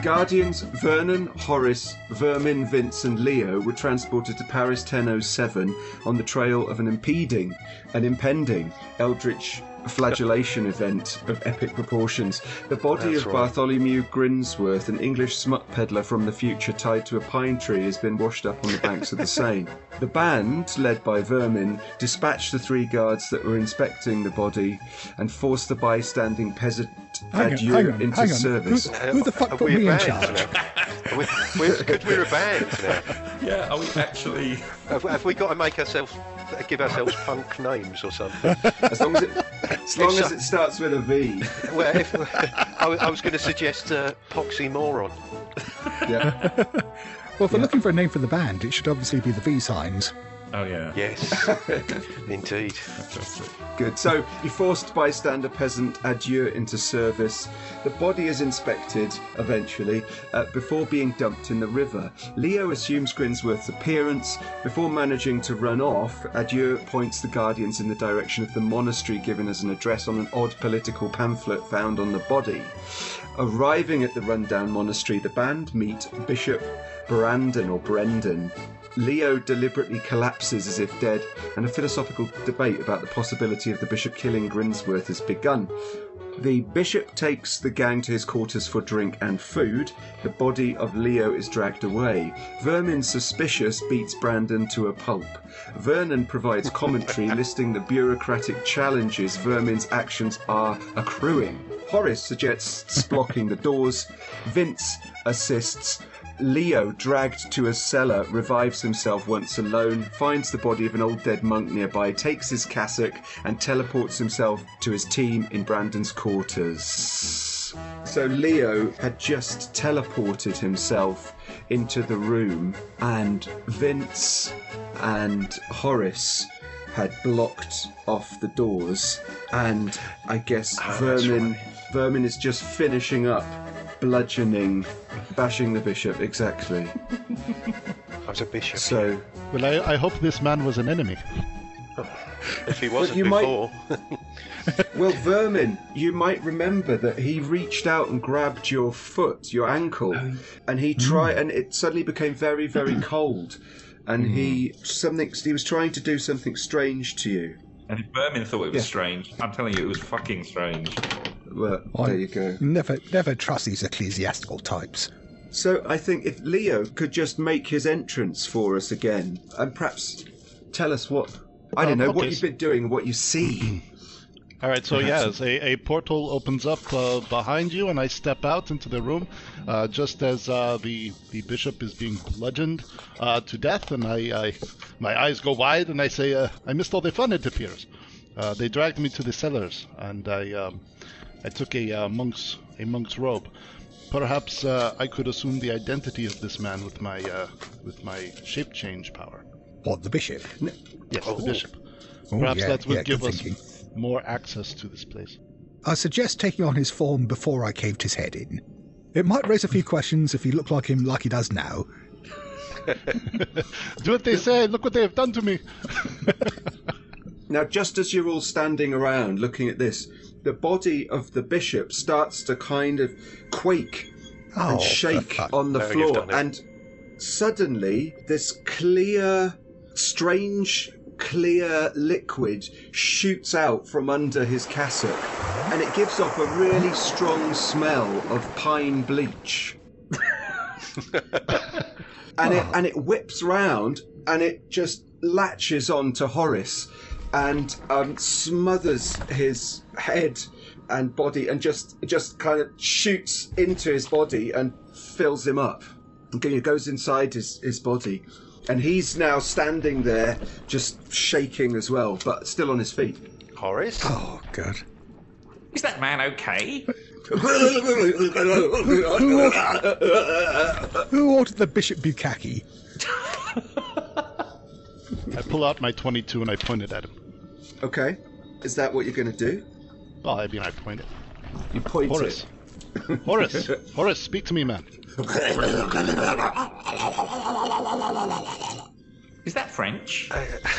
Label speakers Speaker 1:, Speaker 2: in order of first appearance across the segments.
Speaker 1: Guardians Vernon, Horace, Vermin, Vince and Leo were transported to Paris 1007 on the trail of an impending eldritch flagellation event of epic proportions. The body of Bartholomew Grinsworth, an English smut peddler from the future tied to a pine tree, has been washed up on the banks of the Seine. The band, led by Vermin, dispatched the 3 guards that were inspecting the body and forced the bystanding peasant adieu into service.
Speaker 2: Who the fuck put me in charge?
Speaker 3: We're a band now.
Speaker 4: Yeah, are we actually...
Speaker 3: Have we got to give ourselves punk names or something?
Speaker 1: As long as it starts with a V.
Speaker 3: Well, I was going to suggest Poxymoron.
Speaker 1: Yeah.
Speaker 2: Well, if we're looking for a name for the band, it should obviously be the V Signs.
Speaker 4: Oh, yeah.
Speaker 3: Yes, indeed.
Speaker 1: Good. So, you forced bystander peasant adieu into service. The body is inspected, eventually, before being dumped in the river. Leo assumes Grinsworth's appearance. Before managing to run off, Adieu points the Guardians in the direction of the monastery given as an address on an odd political pamphlet found on the body. Arriving at the rundown monastery, the band meet Bishop Brendan. Leo deliberately collapses as if dead, and a philosophical debate about the possibility of the bishop killing Grinsworth has begun. The bishop takes the gang to his quarters for drink and food. The body of Leo is dragged away. Vermin, suspicious, beats Brandon to a pulp. Vernon provides commentary listing the bureaucratic challenges Vermin's actions are accruing. Horace suggests blocking the doors. Vince assists. Leo, dragged to a cellar, revives himself once alone, finds the body of an old dead monk nearby, takes his cassock, and teleports himself to his team in Brandon's quarters. So Leo had just teleported himself into the room, and Vince and Horace had blocked off the doors, and I guess Vermin is just finishing up bashing the bishop, exactly.
Speaker 3: I was a bishop.
Speaker 1: So,
Speaker 5: well, I hope this man was an enemy.
Speaker 3: If he wasn't before.
Speaker 1: Well, Vermin, you might remember that he reached out and grabbed your foot, your ankle, and he tried, and it suddenly became very, very cold, and he was trying to do something strange to you.
Speaker 4: And Vermin thought it was strange. I'm telling you, it was fucking strange.
Speaker 1: Well, there you go.
Speaker 2: Never trust these ecclesiastical types.
Speaker 1: So I think if Leo could just make his entrance for us again, and perhaps tell us what you've been doing, what you see.
Speaker 5: All right, so yes, a portal opens up behind you, and I step out into the room just as the bishop is being bludgeoned to death, and my eyes go wide, and I say, I missed all the fun, it appears. They dragged me to the cellars, and I took a monk's robe. Perhaps I could assume the identity of this man with my shape change power.
Speaker 2: What, the bishop?
Speaker 5: Yes, the bishop. Perhaps that would give us more access to this place.
Speaker 2: I suggest taking on his form before I caved his head in. It might raise a few questions if he looked like him like he does now.
Speaker 5: Do what they say. Look what they have done to me.
Speaker 1: Now, just as you're all standing around looking at this, the body of the bishop starts to kind of quake and shake on the floor. And suddenly, this strange clear liquid shoots out from under his cassock, and it gives off a really strong smell of pine bleach. and it whips round, and it just latches onto Horace and smothers his head and body, and just kind of shoots into his body and fills him up. Okay, it goes inside his body. And he's now standing there, just shaking as well, but still on his feet.
Speaker 3: Horace?
Speaker 2: Oh, God.
Speaker 4: Is that man okay?
Speaker 2: Who ordered the Bishop Bukkake?
Speaker 5: I pull out my 22 and I point it at him.
Speaker 1: Okay. Is that what you're going to do?
Speaker 5: Well, I mean, I point it.
Speaker 1: You point
Speaker 5: Horace.
Speaker 1: it.
Speaker 5: Horace, speak to me, man.
Speaker 4: Is that French?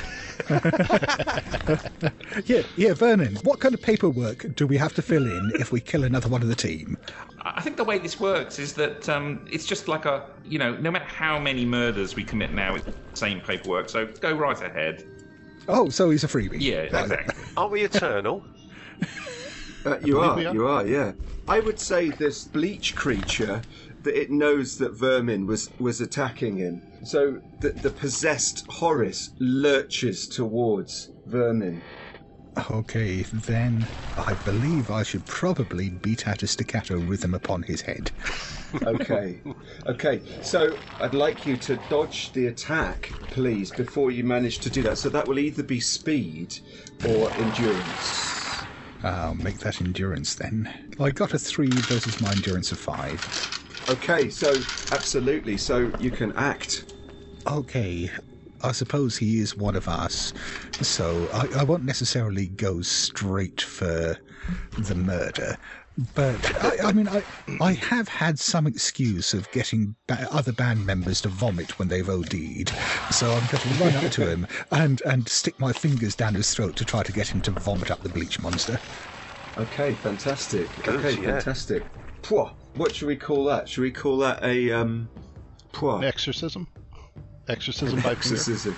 Speaker 2: Yeah, Vernon, what kind of paperwork do we have to fill in if we kill another one of the team?
Speaker 4: I think the way this works is that it's just like no matter how many murders we commit now, it's the same paperwork, so go right ahead.
Speaker 2: Oh, so he's a freebie.
Speaker 4: Yeah, exactly.
Speaker 3: Aren't we eternal?
Speaker 1: You are, yeah. I would say this bleach creature, that it knows that Vermin was attacking him. So the possessed Horace lurches towards Vermin.
Speaker 2: Okay, then I believe I should probably beat out a staccato rhythm upon his head.
Speaker 1: Okay. So I'd like you to dodge the attack, please, before you manage to do that. So that will either be speed or endurance.
Speaker 2: I'll make that endurance then. I got a 3 versus my endurance of 5.
Speaker 1: Okay, so absolutely. So you can act.
Speaker 2: Okay, I suppose he is one of us, so I won't necessarily go straight for the murder. But, I have had some excuse of getting other band members to vomit when they've OD'd, so I'm going to run up to him and stick my fingers down his throat to try to get him to vomit up the bleach monster.
Speaker 1: Okay, fantastic.
Speaker 3: Good, yeah.
Speaker 1: Fantastic. Pwah. What should we call that? Should we call that a, pwah?
Speaker 5: Exorcism? Exorcism by
Speaker 1: Exorcism.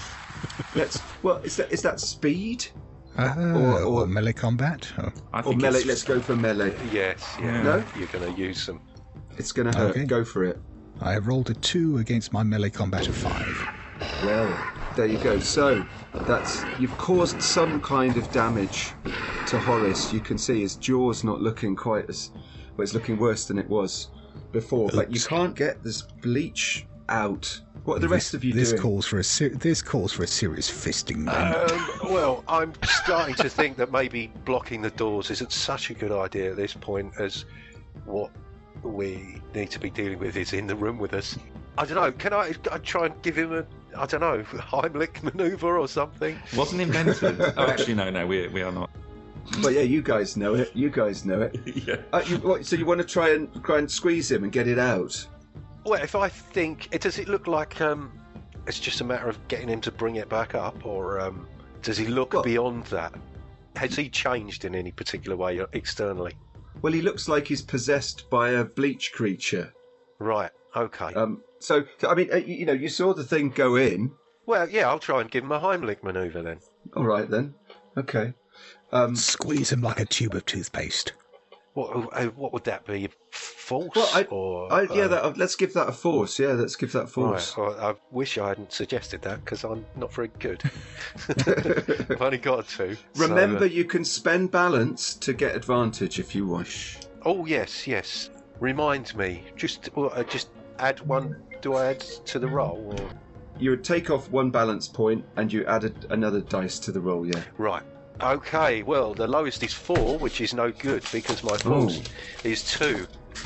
Speaker 1: Is that speed?
Speaker 2: Or melee combat? Oh.
Speaker 1: Or melee, let's go for melee.
Speaker 3: Yes, yeah.
Speaker 1: No?
Speaker 3: You're going to use them.
Speaker 1: It's going to hurt.
Speaker 2: Okay.
Speaker 1: Go for it.
Speaker 2: I rolled a 2 against my melee combat of 5.
Speaker 1: Well, there you go. So, you've caused some kind of damage to Horace. You can see his jaw's not looking quite as... Well, it's looking worse than it was before.
Speaker 2: Oops.
Speaker 1: But you can't get this bleach out. What are the rest of you
Speaker 2: this
Speaker 1: doing?
Speaker 2: Calls for a serious fisting, then.
Speaker 3: Well, I'm starting to think that maybe blocking the doors isn't such a good idea at this point, as what we need to be dealing with is in the room with us. I don't know, can I try and give him a Heimlich manoeuvre or something?
Speaker 4: Wasn't invented. Oh, actually, no, we are not.
Speaker 1: But yeah, you guys know it.
Speaker 4: Yeah.
Speaker 1: So you want to try and squeeze him and get it out?
Speaker 3: Well, if I think... Does it look like it's just a matter of getting him to bring it back up, or does he look beyond that? Has he changed in any particular way externally?
Speaker 1: Well, he looks like he's possessed by a bleach creature.
Speaker 3: Right, okay.
Speaker 1: So I mean, you saw the thing go in.
Speaker 3: Well, yeah, I'll try and give him a Heimlich manoeuvre then.
Speaker 1: All right, then. Okay.
Speaker 2: Squeeze him like a tube of toothpaste.
Speaker 3: What would that be? Force?
Speaker 1: Well, let's give that a force. Yeah, let's give that force.
Speaker 3: Right, well, I wish I hadn't suggested that, because I'm not very good. I've only got 2.
Speaker 1: Remember, you can spend balance to get advantage if you wish.
Speaker 3: Oh, yes. Remind me. Just add 1. Do I add to the roll? Or?
Speaker 1: You would take off 1 balance point, and you added another dice to the roll, yeah.
Speaker 3: Right. Okay, well, the lowest is 4, which is no good, because my force is 2.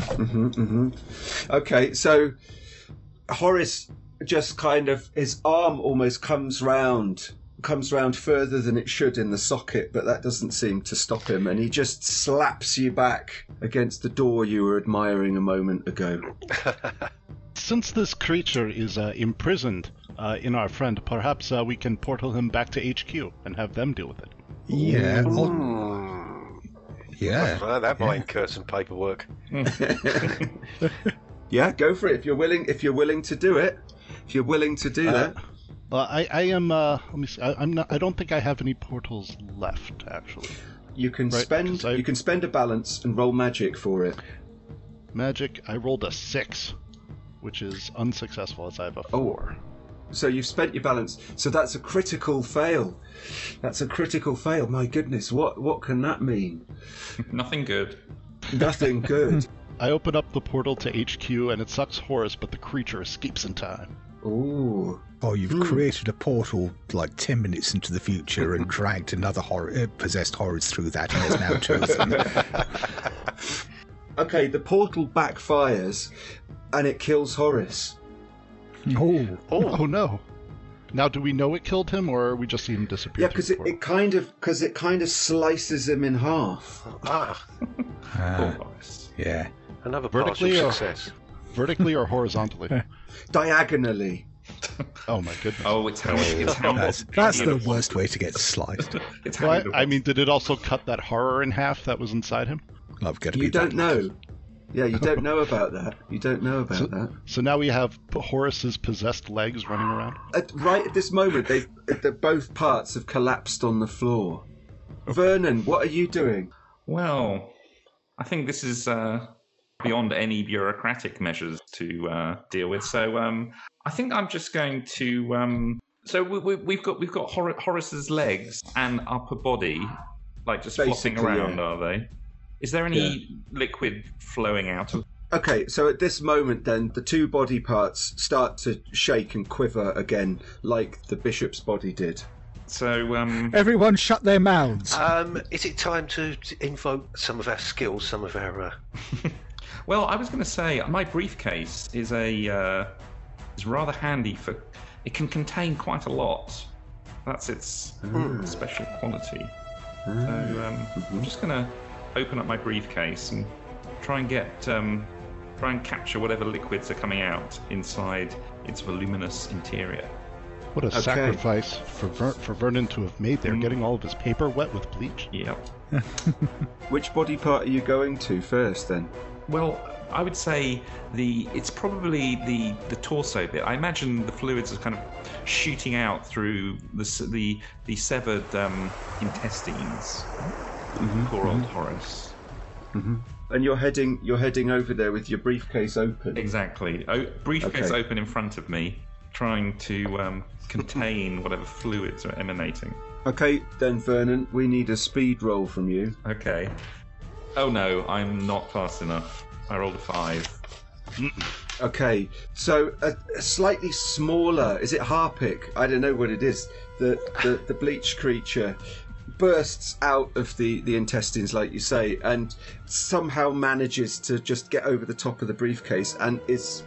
Speaker 1: Okay, so Horace just kind of, his arm almost comes round further than it should in the socket, but that doesn't seem to stop him, and he just slaps you back against the door you were admiring a moment ago.
Speaker 5: Since this creature is imprisoned in our friend, perhaps we can portal him back to HQ and have them deal with it.
Speaker 2: Yeah. Yeah.
Speaker 3: Well, that might incur some paperwork.
Speaker 1: Yeah, go for it if you're willing to do it. If you're willing to do that.
Speaker 5: Well, I am. Let me see. I'm not. I don't think I have any portals left, actually.
Speaker 1: You can spend. You can spend a balance and roll magic for it.
Speaker 5: Magic. I rolled a 6, which is unsuccessful, as I have a 4.
Speaker 1: So you've spent your balance. So that's a critical fail. My goodness, what can that mean?
Speaker 4: Nothing good.
Speaker 1: Nothing good.
Speaker 5: I open up the portal to HQ, and it sucks Horace, but the creature escapes in time.
Speaker 1: Ooh.
Speaker 2: Oh, you've created a portal like 10 minutes into the future and dragged another possessed Horace through that, and there's now 2 of them.
Speaker 1: Okay, the portal backfires, and it kills Horace.
Speaker 5: Oh no! Now, do we know it killed him, or we just see him disappear?
Speaker 1: Yeah, because it kind of slices him in half.
Speaker 2: Yeah.
Speaker 3: Another partial success.
Speaker 5: Vertically or horizontally?
Speaker 1: Diagonally.
Speaker 5: Oh my goodness.
Speaker 4: Oh, it's how
Speaker 2: That's the worst way to get sliced.
Speaker 4: It's how
Speaker 5: Well, I mean, did it also cut that horror in half that was inside him?
Speaker 2: I've got to be
Speaker 1: You don't
Speaker 2: that
Speaker 1: know. Yeah, you don't know about that. You don't know about that.
Speaker 5: So now we have Horace's possessed legs running around.
Speaker 1: Right at this moment, both parts have collapsed on the floor. Vernon, what are you doing?
Speaker 4: Well, I think this is beyond any bureaucratic measures to deal with. So I think I'm just going to. So we've got Horace's legs and upper body, like just flopping
Speaker 1: Basically,
Speaker 4: around.
Speaker 1: yeah.
Speaker 4: Are they? Is there any liquid flowing out of?
Speaker 1: Okay, so at this moment, then the two body parts start to shake and quiver again, like the bishop's body did.
Speaker 4: So
Speaker 2: Everyone shut their mouths.
Speaker 3: Is it time to invoke some of our skills, some of our...
Speaker 4: Well, I was going to say my briefcase is is rather handy for. It can contain quite a lot. That's its special quality. So I'm just going to open up my briefcase and try and capture whatever liquids are coming out inside its voluminous interior.
Speaker 5: What a sacrifice for Vernon to have made there, getting all of his paper wet with bleach.
Speaker 4: Yep.
Speaker 1: Which body part are you going to first, then?
Speaker 4: Well, I would say it's probably the torso bit. I imagine the fluids are kind of shooting out through the severed intestines. Poor old Horace.
Speaker 1: And you're heading over there with your briefcase open.
Speaker 4: Exactly. Briefcase
Speaker 1: Okay.
Speaker 4: open in front of me, trying to contain whatever fluids are emanating.
Speaker 1: Okay, then Vernon, we need a speed roll from you.
Speaker 4: Okay. Oh no, I'm not fast enough. I rolled a 5.
Speaker 1: Okay, so a slightly smaller, is it Harpic? I don't know what it is. The bleach creature bursts out of the intestines, like you say, and somehow manages to just get over the top of the briefcase and is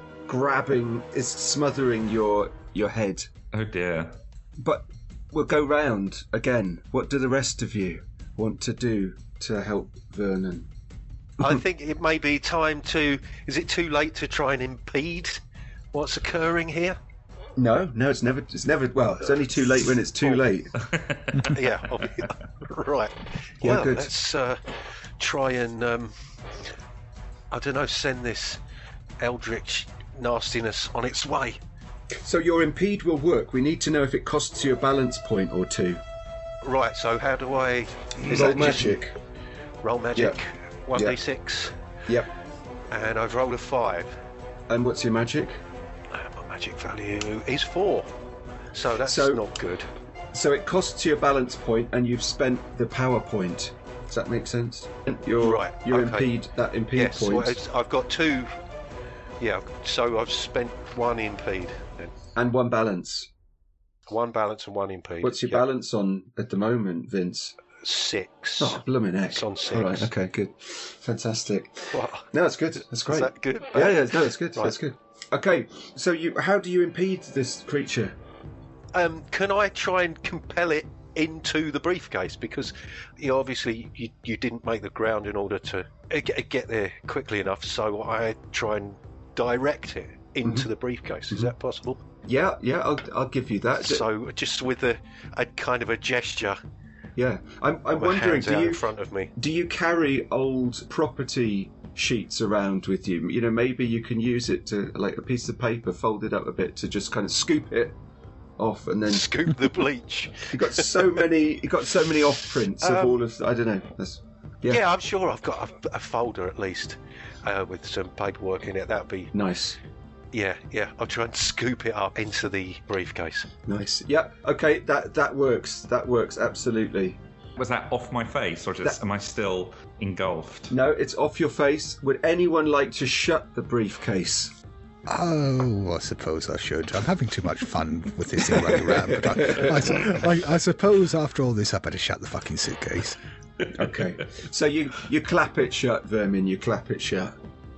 Speaker 1: smothering your head.
Speaker 4: Oh dear.
Speaker 1: But we'll go round again. What do the rest of you want to do to help Vernon?
Speaker 3: I think it may be time to... Is it too late to try and impede what's occurring here?
Speaker 1: No, it's never. Well, it's only too late when it's too late.
Speaker 3: Yeah, right.
Speaker 1: Yeah,
Speaker 3: Well,
Speaker 1: good.
Speaker 3: let's try and, I don't know, send this eldritch nastiness on its way.
Speaker 1: So your impede will work. We need to know if it costs you a balance point or two.
Speaker 3: Right, so how do I...
Speaker 1: Roll magic.
Speaker 3: Roll magic,
Speaker 1: Yep.
Speaker 3: 1d6,
Speaker 1: Yep.
Speaker 3: and I've rolled a 5.
Speaker 1: And what's your magic?
Speaker 3: My magic value is 4, so that's
Speaker 1: So-
Speaker 3: not good.
Speaker 1: So it costs you a balance point, and you've spent the power point. Does that make sense? Your
Speaker 3: Right,
Speaker 1: Your
Speaker 3: okay.
Speaker 1: impede
Speaker 3: Yes,
Speaker 1: point,
Speaker 3: well, I've got 2. Yeah, so I've spent 1 impede. Then.
Speaker 1: and 1 balance.
Speaker 3: 1 balance and 1 impede.
Speaker 1: What's your
Speaker 3: Yep.
Speaker 1: balance on at the moment, Vince?
Speaker 3: 6.
Speaker 1: Oh, blooming heck!
Speaker 3: It's on 6.
Speaker 1: All right. Okay. Good. Fantastic.
Speaker 3: What?
Speaker 1: No, that's good. That's great.
Speaker 3: Is that good?
Speaker 1: Yeah. No, that's good.
Speaker 3: Right.
Speaker 1: That's good. Okay. So how do you impede this creature?
Speaker 3: Can I try and compel it into the briefcase? Because obviously you didn't make the ground in order to get there quickly enough, so I try and direct it into the briefcase. Is that possible?
Speaker 1: Yeah. I'll give you that.
Speaker 3: So just with a kind of a gesture,
Speaker 1: Yeah. I'm
Speaker 3: my
Speaker 1: wondering.
Speaker 3: hands out in front of me.
Speaker 1: Do you carry old property sheets around with you? You know, maybe you can use it to, like a piece of paper, fold it up a bit to just kind of scoop it off, and then
Speaker 3: Scoop the bleach.
Speaker 1: you got so many off prints of all of. I don't know.
Speaker 3: Yeah, I'm sure I've got a folder at least with some paperwork in it. That'd be
Speaker 1: Nice.
Speaker 3: yeah. I'll try and scoop it up into the briefcase.
Speaker 1: Nice. Yeah. Okay. That works. That works absolutely.
Speaker 4: Was that off my face, or just am I still engulfed?
Speaker 1: No, it's off your face. Would anyone like to shut the briefcase?
Speaker 2: Oh, I suppose I should. I'm having too much fun with this thing running around. But I suppose after all this, I better shut the fucking suitcase.
Speaker 1: Okay. So you clap it shut, Vermin. You clap it shut.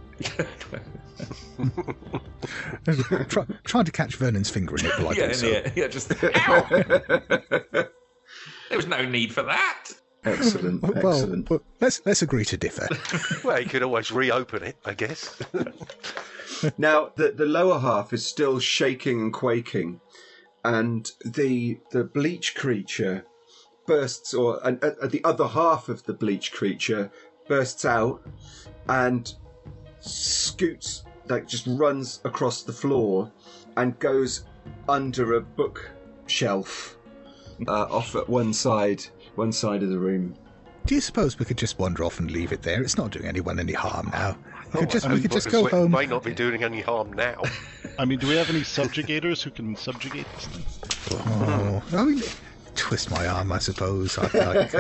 Speaker 2: Trying to catch Vernon's finger in it, but I
Speaker 4: Yeah,
Speaker 2: do so.
Speaker 4: yeah, just. Ow! There was no need for that.
Speaker 1: Excellent. Excellent.
Speaker 2: Well, let's agree to differ.
Speaker 3: Well, you could always reopen it, I guess.
Speaker 1: Now, the lower half is still shaking and quaking, and the bleach creature bursts, or the other half of the bleach creature bursts out and scoots, like just runs across the floor and goes under a bookshelf off at one side of the room.
Speaker 2: Do you suppose we could just wander off and leave it there? It's not doing anyone any harm now. We could just
Speaker 3: It
Speaker 2: go home.
Speaker 3: might not be doing any harm now.
Speaker 5: I mean, do we have any subjugators who can subjugate this thing?
Speaker 2: Oh, I mean, twist my arm, I suppose. I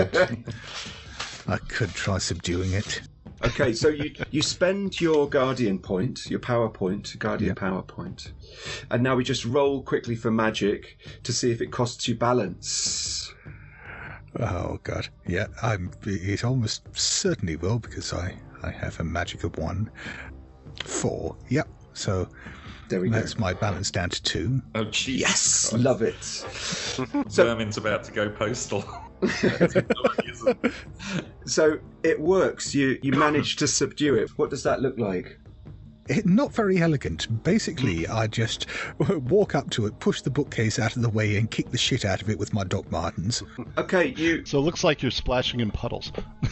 Speaker 2: could try subduing it.
Speaker 1: Okay, so you spend your guardian point, your power point, guardian power point, and now we just roll quickly for magic to see if it costs you balance.
Speaker 2: Oh god, yeah, it almost certainly will, because I have a magic of 1. 4, yep. So
Speaker 1: There we go.
Speaker 2: that's my balance down to 2.
Speaker 4: Oh, jeez.
Speaker 1: Yes, love it.
Speaker 4: Vermin's about to go postal.
Speaker 1: So it works. You manage to subdue it. What does that look like?
Speaker 2: Not very elegant. Basically, I just walk up to it, push the bookcase out of the way, and kick the shit out of it with my Doc Martens.
Speaker 1: Okay, you.
Speaker 5: So it looks like you're splashing in puddles.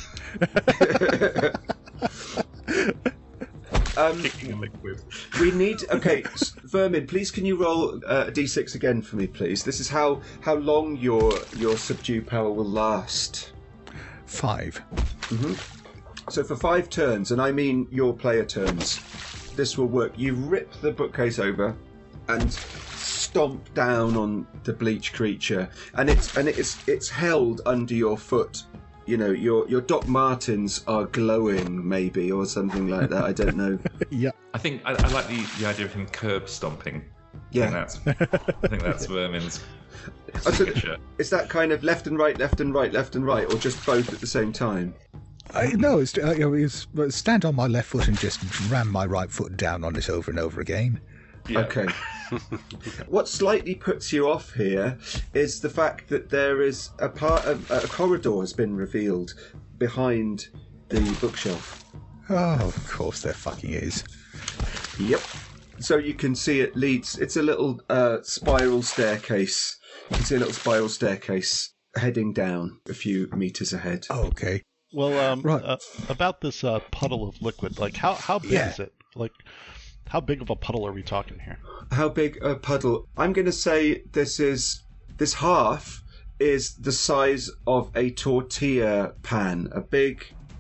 Speaker 4: Kicking a liquid.
Speaker 1: We need. Okay, Vermin, please can you roll a d6 again for me, please? This is how long your subdue power will last.
Speaker 2: 5.
Speaker 1: So for 5 turns, and I mean your player turns, this will work. You rip the bookcase over and stomp down on the bleach creature, and it's held under your foot. You know, your Doc Martens are glowing, maybe, or something like that. I don't know.
Speaker 2: Yeah.
Speaker 4: I think I like the idea of him curb stomping.
Speaker 1: Yeah.
Speaker 4: I think that's Vermin's signature.
Speaker 1: Is that kind of left and right, left and right, left and right, or just both at the same time?
Speaker 2: No, it's stand on my left foot and just ram my right foot down on it over and over again.
Speaker 4: Yeah.
Speaker 1: Okay. What slightly puts you off here is the fact that there is a corridor has been revealed behind the bookshelf.
Speaker 2: Oh, of course there fucking is.
Speaker 1: Yep. So you can see it leads. It's a little spiral staircase. You can see a little spiral staircase heading down a few meters ahead.
Speaker 2: Okay.
Speaker 5: Well,
Speaker 2: Right.
Speaker 5: About this puddle of liquid, like how big is it? Like, how big of a puddle are we talking here?
Speaker 1: How big a puddle? I'm going to say this half is the size of a tortilla pan. A big.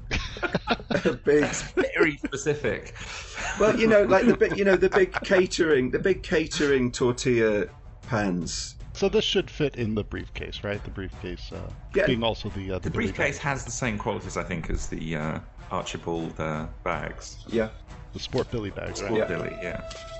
Speaker 4: Very specific.
Speaker 1: Well, you know, like the big catering tortilla pans.
Speaker 5: So this should fit in the briefcase, right? The briefcase
Speaker 1: Yeah.
Speaker 5: being also the
Speaker 4: The briefcase has the same qualities, I think, as the Archibald bags.
Speaker 1: Yeah.
Speaker 5: the Sport Billy bags, right?
Speaker 1: Yeah.
Speaker 4: Billy, yeah.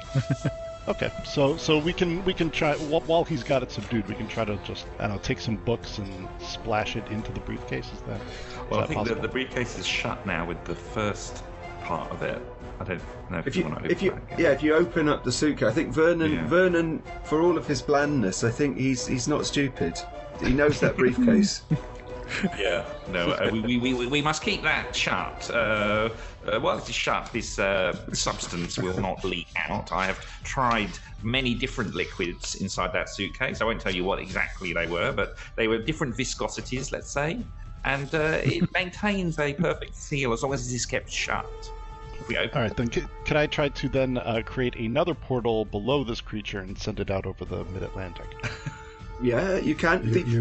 Speaker 5: Okay, so we can try while he's got it subdued. We can try to just take some books and splash it into the briefcase. Is that
Speaker 4: Well, I
Speaker 5: that
Speaker 4: think
Speaker 5: possible?
Speaker 4: the briefcase is shut now with the first part of it. I don't know if
Speaker 1: If
Speaker 4: you
Speaker 1: you
Speaker 4: want to open that.
Speaker 1: if you open up the suitcase, I think Vernon, for all of his blandness, I think he's not stupid. He knows that briefcase.
Speaker 4: Yeah, no, we must keep that shut. While it is shut, this substance will not leak out. I have tried many different liquids inside that suitcase. I won't tell you what exactly they were, but they were different viscosities, let's say, and it maintains a perfect seal as long as it is kept shut. If we open
Speaker 5: All right, then could I try to then create another portal below this creature and send it out over the Mid-Atlantic?
Speaker 1: Yeah, you can.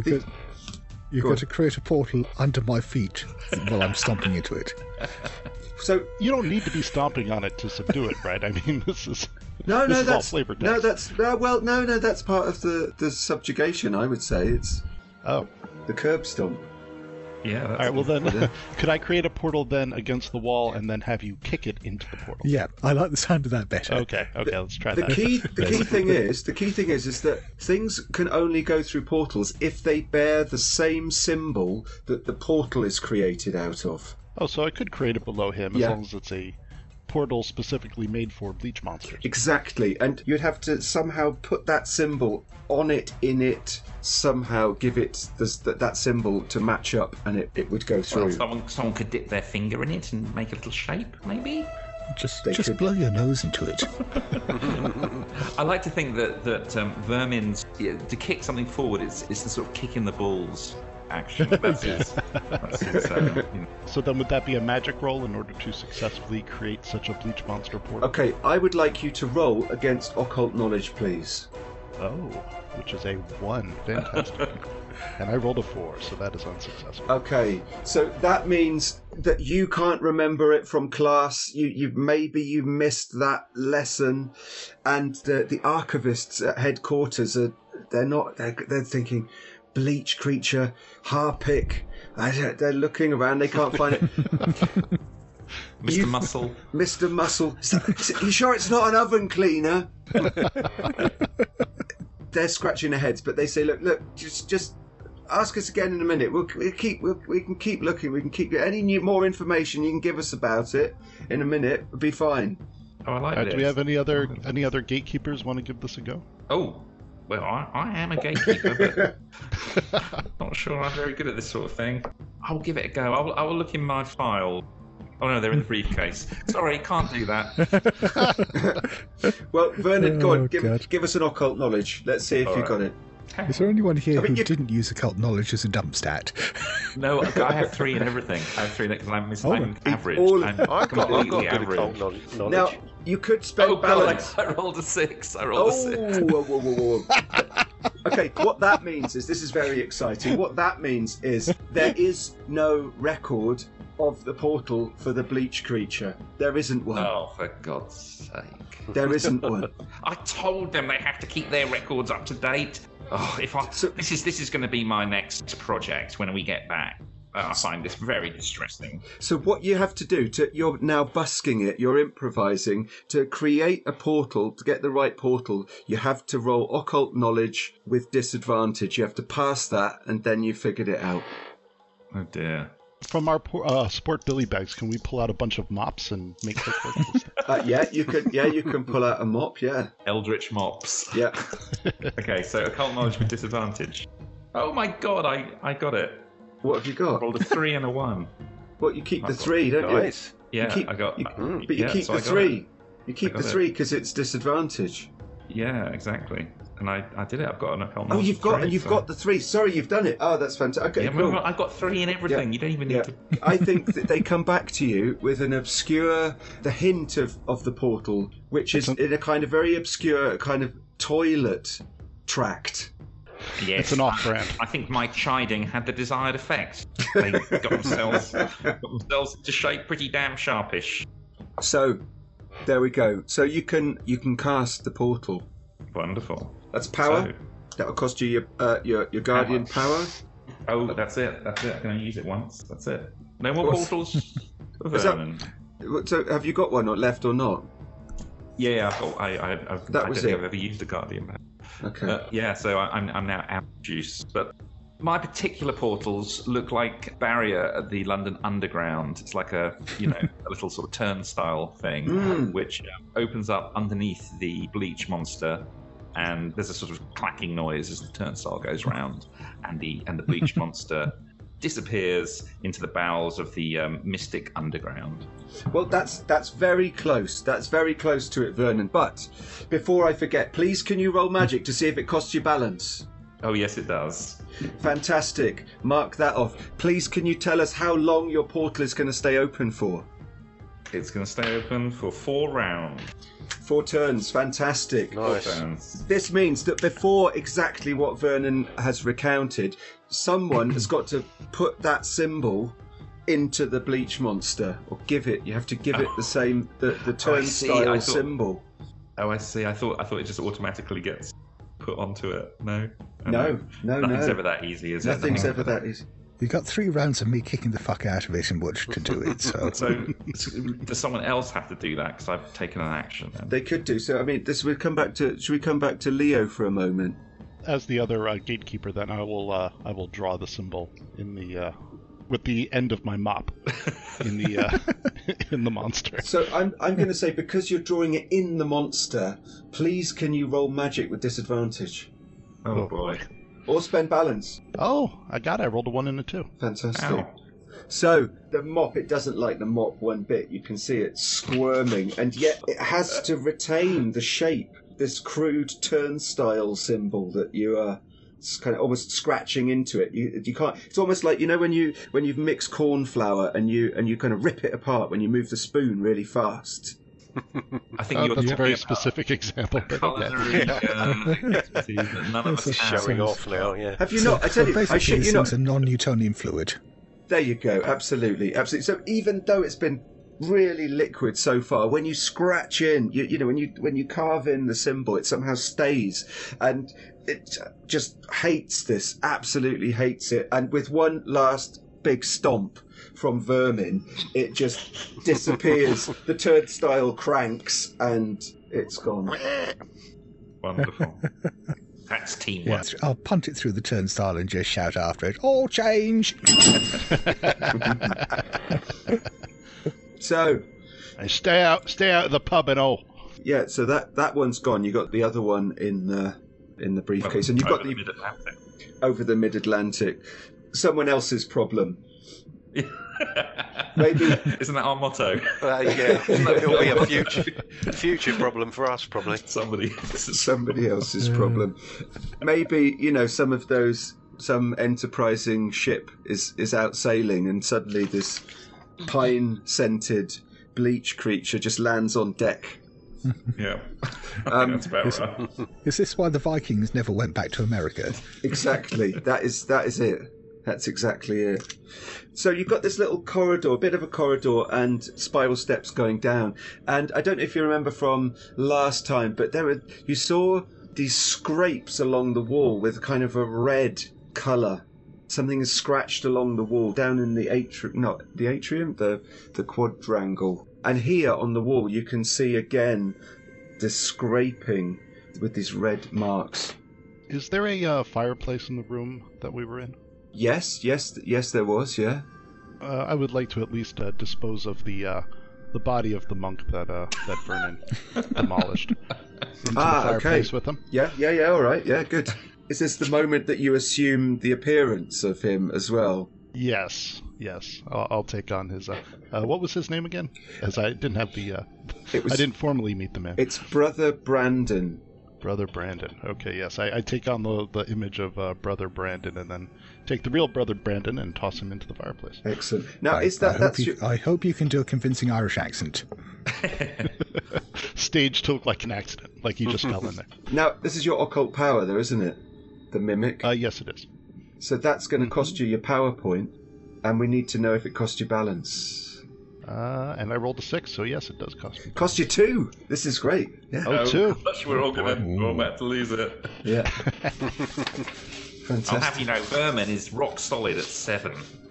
Speaker 2: You've
Speaker 1: Go
Speaker 2: got
Speaker 1: on.
Speaker 2: to create a portal under my feet while I'm stomping into it.
Speaker 1: So
Speaker 5: You don't need to be stomping on it to subdue it, right? I mean, this is
Speaker 1: no,
Speaker 5: this is all
Speaker 1: that's
Speaker 5: flavor
Speaker 1: no,
Speaker 5: text.
Speaker 1: that's well, no, that's part of the subjugation. I would say it's
Speaker 5: Oh,
Speaker 1: the curb stomp.
Speaker 4: Yeah, that's
Speaker 5: all right. Well then, could I create a portal then against the wall and then have you kick it into the portal?
Speaker 2: Yeah, I like the sound of that better.
Speaker 5: Okay, let's try
Speaker 1: The
Speaker 5: that.
Speaker 1: key thing is that things can only go through portals if they bear the same symbol that the portal is created out of.
Speaker 5: Oh, so I could create it below him as
Speaker 1: Yeah.
Speaker 5: long as it's a portal specifically made for bleach monsters.
Speaker 1: Exactly, and you'd have to somehow put that symbol on it, in it, somehow give it that symbol to match up, and it would go
Speaker 4: well,
Speaker 1: through.
Speaker 4: someone could dip their finger in it and make a little shape, maybe.
Speaker 2: Just blow your nose into it.
Speaker 4: I like to think that Vermin's to kick something forward is the sort of kick in the balls action. That's his.
Speaker 5: So then would that be a magic roll in order to successfully create such a bleach monster portal?
Speaker 1: Okay, I would like you to roll against occult knowledge, please.
Speaker 5: Oh, which is a 1. Fantastic. And I rolled a 4, so that is unsuccessful.
Speaker 1: Okay, so that means that you can't remember it from class. You missed that lesson, and the archivists at headquarters they're thinking bleach creature, Harpic. They're looking around, they can't find it.
Speaker 4: Mr. Muscle.
Speaker 1: Mr. Muscle. You sure it's not an oven cleaner? They're scratching their heads, but they say, look, just ask us again in a minute. We can keep looking. We can keep any more information you can give us about it in a minute. We'll be fine.
Speaker 4: Oh, I like this.
Speaker 5: Do we have any other gatekeepers want to give this a go?
Speaker 4: Oh, well, I am a gatekeeper, but not sure I'm very good at this sort of thing. I'll give it a go. I will look in my file. Oh no, they're in the briefcase. Sorry, can't do that.
Speaker 1: Well, Vernon, go on, give us an occult knowledge. Let's see if you got it.
Speaker 2: Is there anyone here who didn't use occult knowledge as a dump stat?
Speaker 4: No, I have 3 in everything. I have 3 because I'm average.
Speaker 3: I've got good occult knowledge.
Speaker 1: Now, you could spend balance.
Speaker 4: God, I rolled a 6. I
Speaker 1: six. Whoa. Okay, what that means is, this is very exciting. What that means is there is no record of the portal for the bleach creature. There isn't one.
Speaker 4: Oh, for God's sake.
Speaker 1: There isn't one.
Speaker 4: I told them they have to keep their records up to date. Oh, this is going to be my next project when we get back. I find this very distressing.
Speaker 1: So what you have to do, you're now busking it, you're improvising, to create a portal, to get the right portal, you have to roll occult knowledge with disadvantage. You have to pass that, and then you figured it out.
Speaker 4: Oh dear.
Speaker 5: From our sport billy bags, can we pull out a bunch of mops and make quick work?
Speaker 1: Yeah, you can pull out a mop, yeah.
Speaker 4: Eldritch mops.
Speaker 1: Yeah.
Speaker 4: Okay, so occult knowledge with disadvantage. Oh my God, I got it.
Speaker 1: What have you got?
Speaker 4: I rolled a 3 and a 1.
Speaker 1: Well, you keep the 3, don't you?
Speaker 3: Nice.
Speaker 4: Yeah,
Speaker 1: I got. But you keep the 3. You keep the 3 because it's disadvantage.
Speaker 4: Yeah, exactly. And I did it. I've got an occult knowledge.
Speaker 1: Oh, you've got the 3. Sorry, you've done it. Oh, that's fantastic. Okay,
Speaker 4: yeah,
Speaker 1: cool.
Speaker 4: I've got 3 in everything. You don't even need to.
Speaker 1: I think that they come back to you with the hint of the portal, which is in a kind of very obscure kind of toilet tract.
Speaker 4: Yes,
Speaker 5: it's an off-brand.
Speaker 4: I think my chiding had the desired effect. They got themselves to shape pretty damn sharpish.
Speaker 1: So, there we go. So you can cast the portal.
Speaker 4: Wonderful.
Speaker 1: That's power. That'll cost you your guardian power.
Speaker 4: Oh, that's it. I can only use it once. That's it. No more portals.
Speaker 1: So have you got one left or not?
Speaker 4: Yeah, I don't think I've ever used a guardian.
Speaker 1: Okay.
Speaker 4: So I'm now out of juice. But my particular portals look like a barrier at the London Underground. It's like a a little sort of turnstile thing, which opens up underneath the bleach monster, and there's a sort of clacking noise as the turnstile goes round, and the bleach monster disappears into the bowels of the mystic underground.
Speaker 1: Well, that's very close. That's very close to it, Vernon. But before I forget, please can you roll magic to see if it costs you balance?
Speaker 4: Oh, yes, it does.
Speaker 1: Fantastic. Mark that off. Please can you tell us how long your portal is going to stay open for?
Speaker 4: It's going to stay open for 4 rounds.
Speaker 1: 4 turns. Fantastic.
Speaker 3: Nice.
Speaker 4: 4 turns.
Speaker 1: This means that before exactly what Vernon has recounted, someone has got to put that symbol into the bleach monster, or you have to give it the same, the turnstile symbol.
Speaker 4: Oh, I see. I thought it just automatically gets put onto it. No.
Speaker 1: Nothing's
Speaker 4: ever that easy, is it?
Speaker 1: Nothing's ever that easy.
Speaker 2: You got 3 rounds of me kicking the fuck out of it and watch to do it. So
Speaker 4: does someone else have to do that? Because I've taken an action. Then.
Speaker 1: They could do so. I mean, should we come back to Leo for a moment?
Speaker 5: As the other gatekeeper, then I will draw the symbol in the with the end of my mop in the monster.
Speaker 1: So I'm going to say, because you're drawing it in the monster, please can you roll magic with disadvantage?
Speaker 4: Oh boy.
Speaker 1: Or spend balance.
Speaker 5: Oh, I got it. I rolled a 1 and a 2.
Speaker 1: Fantastic.
Speaker 4: Ow.
Speaker 1: So the mop, it doesn't like the mop one bit. You can see it squirming, and yet it has to retain the shape, this crude turnstile symbol that you are kind of almost scratching into it. You can't. It's almost like, you know, when you've mixed corn flour and you kind of rip it apart when you move the spoon really fast.
Speaker 4: I think
Speaker 5: that's a very specific example.
Speaker 4: Culinary expertise that none of us have.
Speaker 3: Showing off now, yeah.
Speaker 1: Have you not? I tell you, I shit you not.
Speaker 2: It's a non-Newtonian fluid.
Speaker 1: There you go. Absolutely. So even though it's been really liquid so far, when you scratch in, you know, when you carve in the symbol, it somehow stays, and it just hates this. Absolutely hates it. And with one last big stomp from Vermin, it just disappears. The turnstile cranks, and it's gone.
Speaker 4: Wonderful. That's teamwork.
Speaker 2: Yeah, I'll punt it through the turnstile and just shout after it, "All change!"
Speaker 1: So,
Speaker 5: And stay out of the pub and all.
Speaker 1: yeah, so that one's gone. You got the other one in the briefcase, and you've got the
Speaker 4: Mid-Atlantic.
Speaker 1: over the Mid-Atlantic. Someone else's problem. Maybe.
Speaker 4: Isn't that our motto?
Speaker 3: Yeah, it'll be a future problem for us, probably.
Speaker 1: Somebody else's problem. Maybe, you know, some enterprising ship is out sailing, and suddenly this pine-scented bleach creature just lands on deck.
Speaker 4: Yeah. I think that's about right.
Speaker 2: Is this why the Vikings never went back to America?
Speaker 1: Exactly. That is it. That's exactly it. So you've got this little corridor, a bit of a corridor, and spiral steps going down. And I don't know if you remember from last time, but you saw these scrapes along the wall with kind of a red colour. Something is scratched along the wall down in the atrium, not the atrium, the quadrangle. And here on the wall you can see again this scraping with these red marks.
Speaker 5: Is there a fireplace in the room that we were in?
Speaker 1: Yes, there was, yeah.
Speaker 5: I would like to at least dispose of the body of the monk that Vernon demolished into the fireplace with him.
Speaker 1: Yeah, all right, yeah, good. Is this the moment that you assume the appearance of him as well?
Speaker 5: Yes. I'll take on his. What was his name again? As I didn't have the. I didn't formally meet the man.
Speaker 1: It's Brother Brandon.
Speaker 5: Brother Brandon. Okay, yes. I take on the image of Brother Brandon, and then take the real Brother Brandon and toss him into the fireplace.
Speaker 1: Excellent. Now, I
Speaker 2: hope you can do a convincing Irish accent.
Speaker 5: Staged to look like an accident, like he just fell in there.
Speaker 1: Now, this is your occult power, though, isn't it? The mimic.
Speaker 5: Yes, it is.
Speaker 1: So that's going to cost you your power point, and we need to know if it costs you balance.
Speaker 5: And I rolled a 6, so yes, it does cost me.
Speaker 1: Cost you 2. This is great. Yeah.
Speaker 5: Oh, 2.
Speaker 4: We're all about to lose it.
Speaker 1: Yeah.
Speaker 4: Fantastic. I'll have you know, Vermin is rock solid at 7.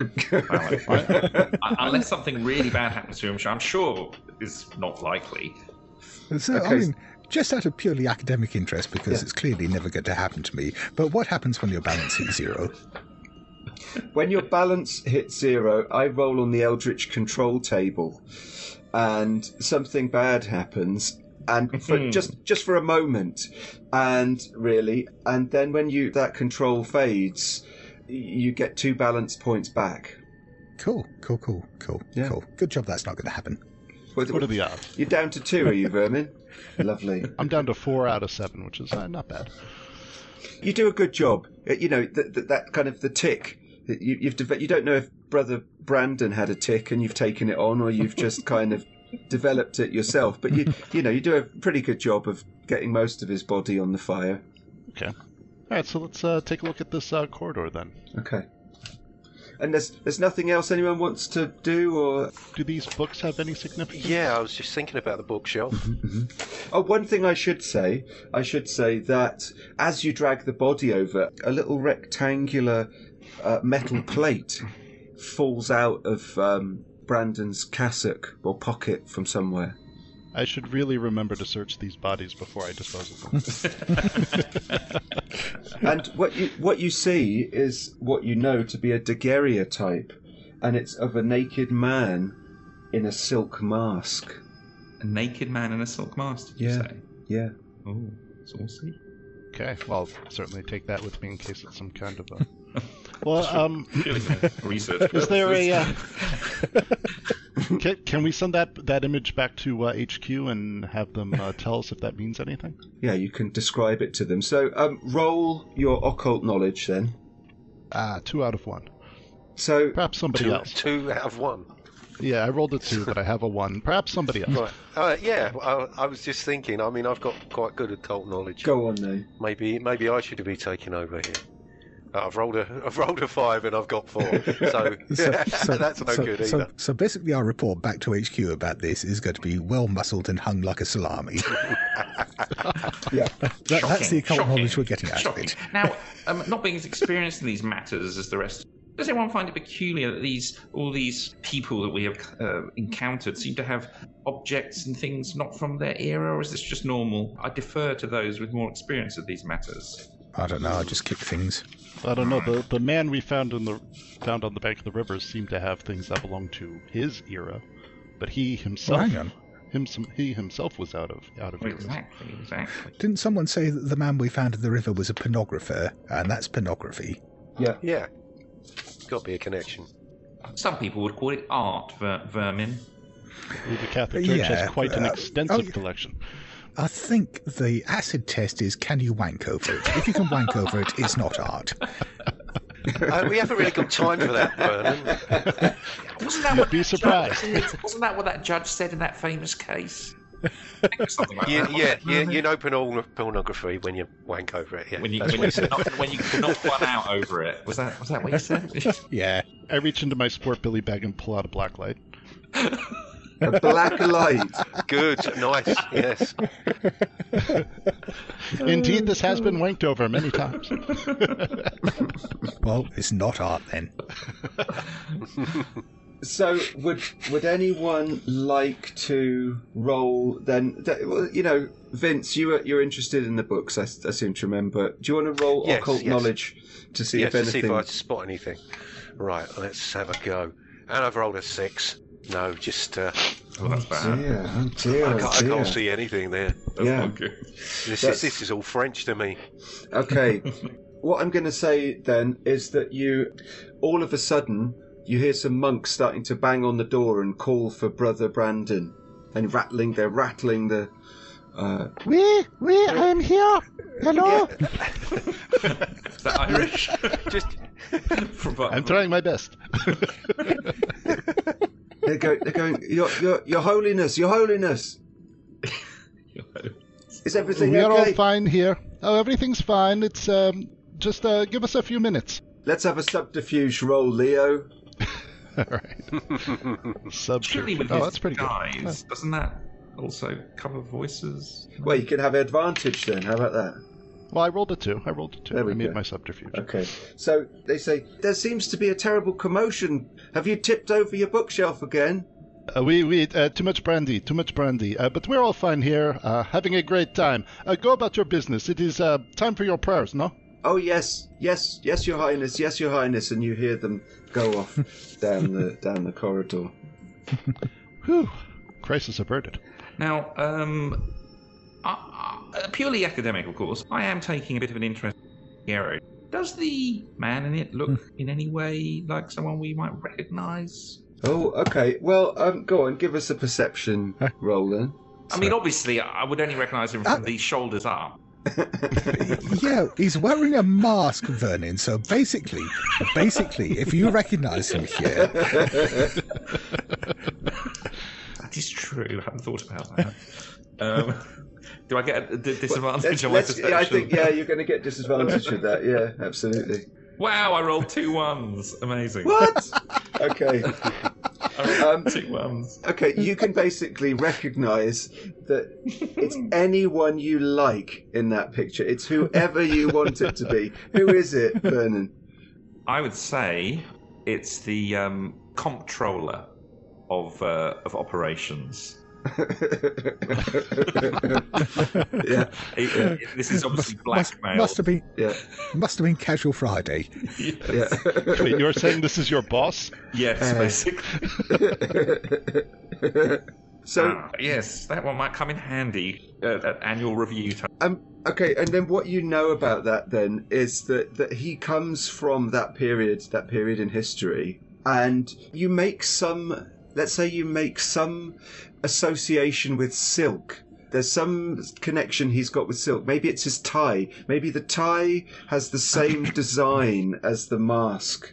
Speaker 4: Unless something really bad happens to him, which I'm sure is not likely.
Speaker 2: So,
Speaker 1: Okay.
Speaker 2: I mean, just out of purely academic interest, because it's clearly never going to happen to me, but what happens when your balance is 0?
Speaker 1: When your balance hits 0, I roll on the Eldritch control table, and something bad happens, and for just for a moment, and then when that control fades, you get 2 balance points back.
Speaker 2: Cool.
Speaker 1: Yeah.
Speaker 2: Cool. Good job that's not going to happen.
Speaker 5: What are the odds?
Speaker 1: You're down to 2, are you, Vermin? Lovely.
Speaker 5: I'm down to 4 out of 7, which is not bad.
Speaker 1: You do a good job. You know, that kind of the tick. You don't know if Brother Brandon had a tick and you've taken it on, or you've just kind of developed it yourself. But you do a pretty good job of getting most of his body on the fire.
Speaker 5: Okay. All right, so let's take a look at this corridor then.
Speaker 1: Okay. And there's nothing else anyone wants to do, or
Speaker 5: Do these books have any significance?
Speaker 3: Yeah, I was just thinking about the bookshelf.
Speaker 1: Oh, one thing I should say that as you drag the body over, a little rectangular metal plate falls out of Brandon's cassock or pocket from somewhere.
Speaker 5: I should really remember to search these bodies before I dispose of them.
Speaker 1: And what you see is what you know to be a Daguerreotype type, and it's of a naked man in a silk mask.
Speaker 4: A naked man in a silk mask, did you say?
Speaker 1: Yeah.
Speaker 4: Oh, saucy.
Speaker 5: Okay, well, I'll certainly take that with me in case it's some kind of Well,
Speaker 4: Research.
Speaker 5: is there a? Can we send that image back to HQ and have them tell us if that means anything?
Speaker 1: Yeah, you can describe it to them. So, roll your occult knowledge then.
Speaker 5: 2 out of 1.
Speaker 1: So,
Speaker 5: Perhaps somebody else.
Speaker 3: 2 out of 1.
Speaker 5: Yeah, I rolled a 2, but I have a 1. Perhaps somebody else.
Speaker 3: Right. Yeah. I was just thinking. I mean, I've got quite good occult knowledge.
Speaker 1: go on then.
Speaker 3: Maybe I should be taking over here. I've rolled a 5 and I've got 4. So, that's no good either.
Speaker 2: So basically, our report back to HQ about this is going to be well muscled and hung like a salami.
Speaker 1: Yeah.
Speaker 2: That's the occult knowledge we're getting out of it.
Speaker 4: Now, not being as experienced in these matters as the rest, does anyone find it peculiar that all these people that we have encountered seem to have objects and things not from their era, or is this just normal? I defer to those with more experience of these matters.
Speaker 2: I don't know. I just kick things.
Speaker 5: I don't know. The man we found on the bank of the river seemed to have things that belonged to his era, but he himself,
Speaker 2: Hang on.
Speaker 5: he himself was out of era.
Speaker 4: Exactly.
Speaker 2: Didn't someone say that the man we found in the river was a pornographer, and that's pornography?
Speaker 1: Yeah.
Speaker 3: Yeah. Got to be a connection.
Speaker 4: Some people would call it art, vermin.
Speaker 5: The Catholic Church
Speaker 2: Yeah,
Speaker 5: has quite an extensive collection.
Speaker 2: I think the acid test is, can you wank over it? If you can wank over it, it's not art.
Speaker 3: We haven't really got time for that, Vernon.
Speaker 4: Wasn't that
Speaker 5: You'd be surprised.
Speaker 4: Wasn't that what that judge said in that famous case? Something like that.
Speaker 3: You know pornography when you wank over it. Yeah,
Speaker 4: When you
Speaker 3: that's what he said.
Speaker 4: when you knock one out over it. Was that what you said?
Speaker 2: Yeah.
Speaker 5: I reach into my sport billy bag and pull out a black light.
Speaker 1: A black light.
Speaker 3: Good, nice, yes.
Speaker 5: Indeed, this has been wanked over many times.
Speaker 2: Well, it's not art then.
Speaker 1: So, would anyone like to roll then? Well, you know, Vince, you're interested in the books. I seem to remember. Do you want to roll occult knowledge to see if anything?
Speaker 3: To see if I spot anything. Right, let's have a go. And I've rolled a 6. No, just.
Speaker 4: Oh, that's bad.
Speaker 1: Oh dear,
Speaker 3: I can't see anything there.
Speaker 1: Yeah.
Speaker 4: Okay.
Speaker 3: This is all French to me.
Speaker 1: Okay. What I'm going to say then is that all of a sudden, you hear some monks starting to bang on the door and call for Brother Brandon, and they're rattling the.
Speaker 5: We, I am here. Hello.
Speaker 4: Is that Irish?
Speaker 3: Just.
Speaker 5: I'm trying my best.
Speaker 1: They're going. Your Holiness, Your Holiness. Is everything
Speaker 5: We are
Speaker 1: okay?
Speaker 5: all fine here. Oh, everything's fine. It's just give us a few minutes.
Speaker 1: Let's have a subterfuge roll, Leo.
Speaker 5: All right.
Speaker 4: Surely with
Speaker 5: that's pretty
Speaker 4: guys,
Speaker 5: good.
Speaker 4: doesn't that also cover voices?
Speaker 1: Well, you can have advantage then. How about that?
Speaker 5: Well, I rolled a 2.
Speaker 1: There we
Speaker 5: I made
Speaker 1: go.
Speaker 5: my subterfuge.
Speaker 1: Okay. So they say there seems to be a terrible commotion. Have you tipped over your bookshelf again?
Speaker 5: We too much brandy. But we're all fine here, having a great time. Go about your business. It is time for your prayers, no?
Speaker 1: Oh yes, Your Highness, yes, Your Highness, and you hear them go off down the corridor.
Speaker 5: Whew. Crisis averted.
Speaker 4: Now, purely academic, of course, I am taking a bit of an interest in Gero. Does the man in it look in any way like someone we might recognise?
Speaker 1: Oh, okay. Well, go on, give us a perception roll then.
Speaker 4: I mean, obviously, I would only recognise him from the shoulders up.
Speaker 2: Yeah, he's wearing a mask, Vernon. So basically, if you recognise him here,
Speaker 4: That is true. I hadn't thought about that. Do I get a disadvantage on my perception?
Speaker 1: I think you're going to get disadvantage with that. Yeah, absolutely.
Speaker 4: Wow, I rolled 2 1s. Amazing.
Speaker 1: What? Okay.
Speaker 4: I rolled 2 1s.
Speaker 1: Okay, you can basically recognise that it's anyone you like in that picture. It's whoever you want it to be. Who is it, Vernon?
Speaker 4: I would say it's the comptroller of operations.
Speaker 1: Yeah.
Speaker 4: This is obviously blackmail.
Speaker 2: must have been Casual Friday.
Speaker 1: Yeah.
Speaker 5: Wait, you're saying this is your boss?
Speaker 4: Yes, basically.
Speaker 1: So
Speaker 4: yes, that one might come in handy at annual review time.
Speaker 1: okay, and then what you know about that then is that he comes from that period in history, and you make some, let's say you make some association with silk. There's some connection he's got with silk. Maybe it's his tie. Maybe the tie has the same design as the mask.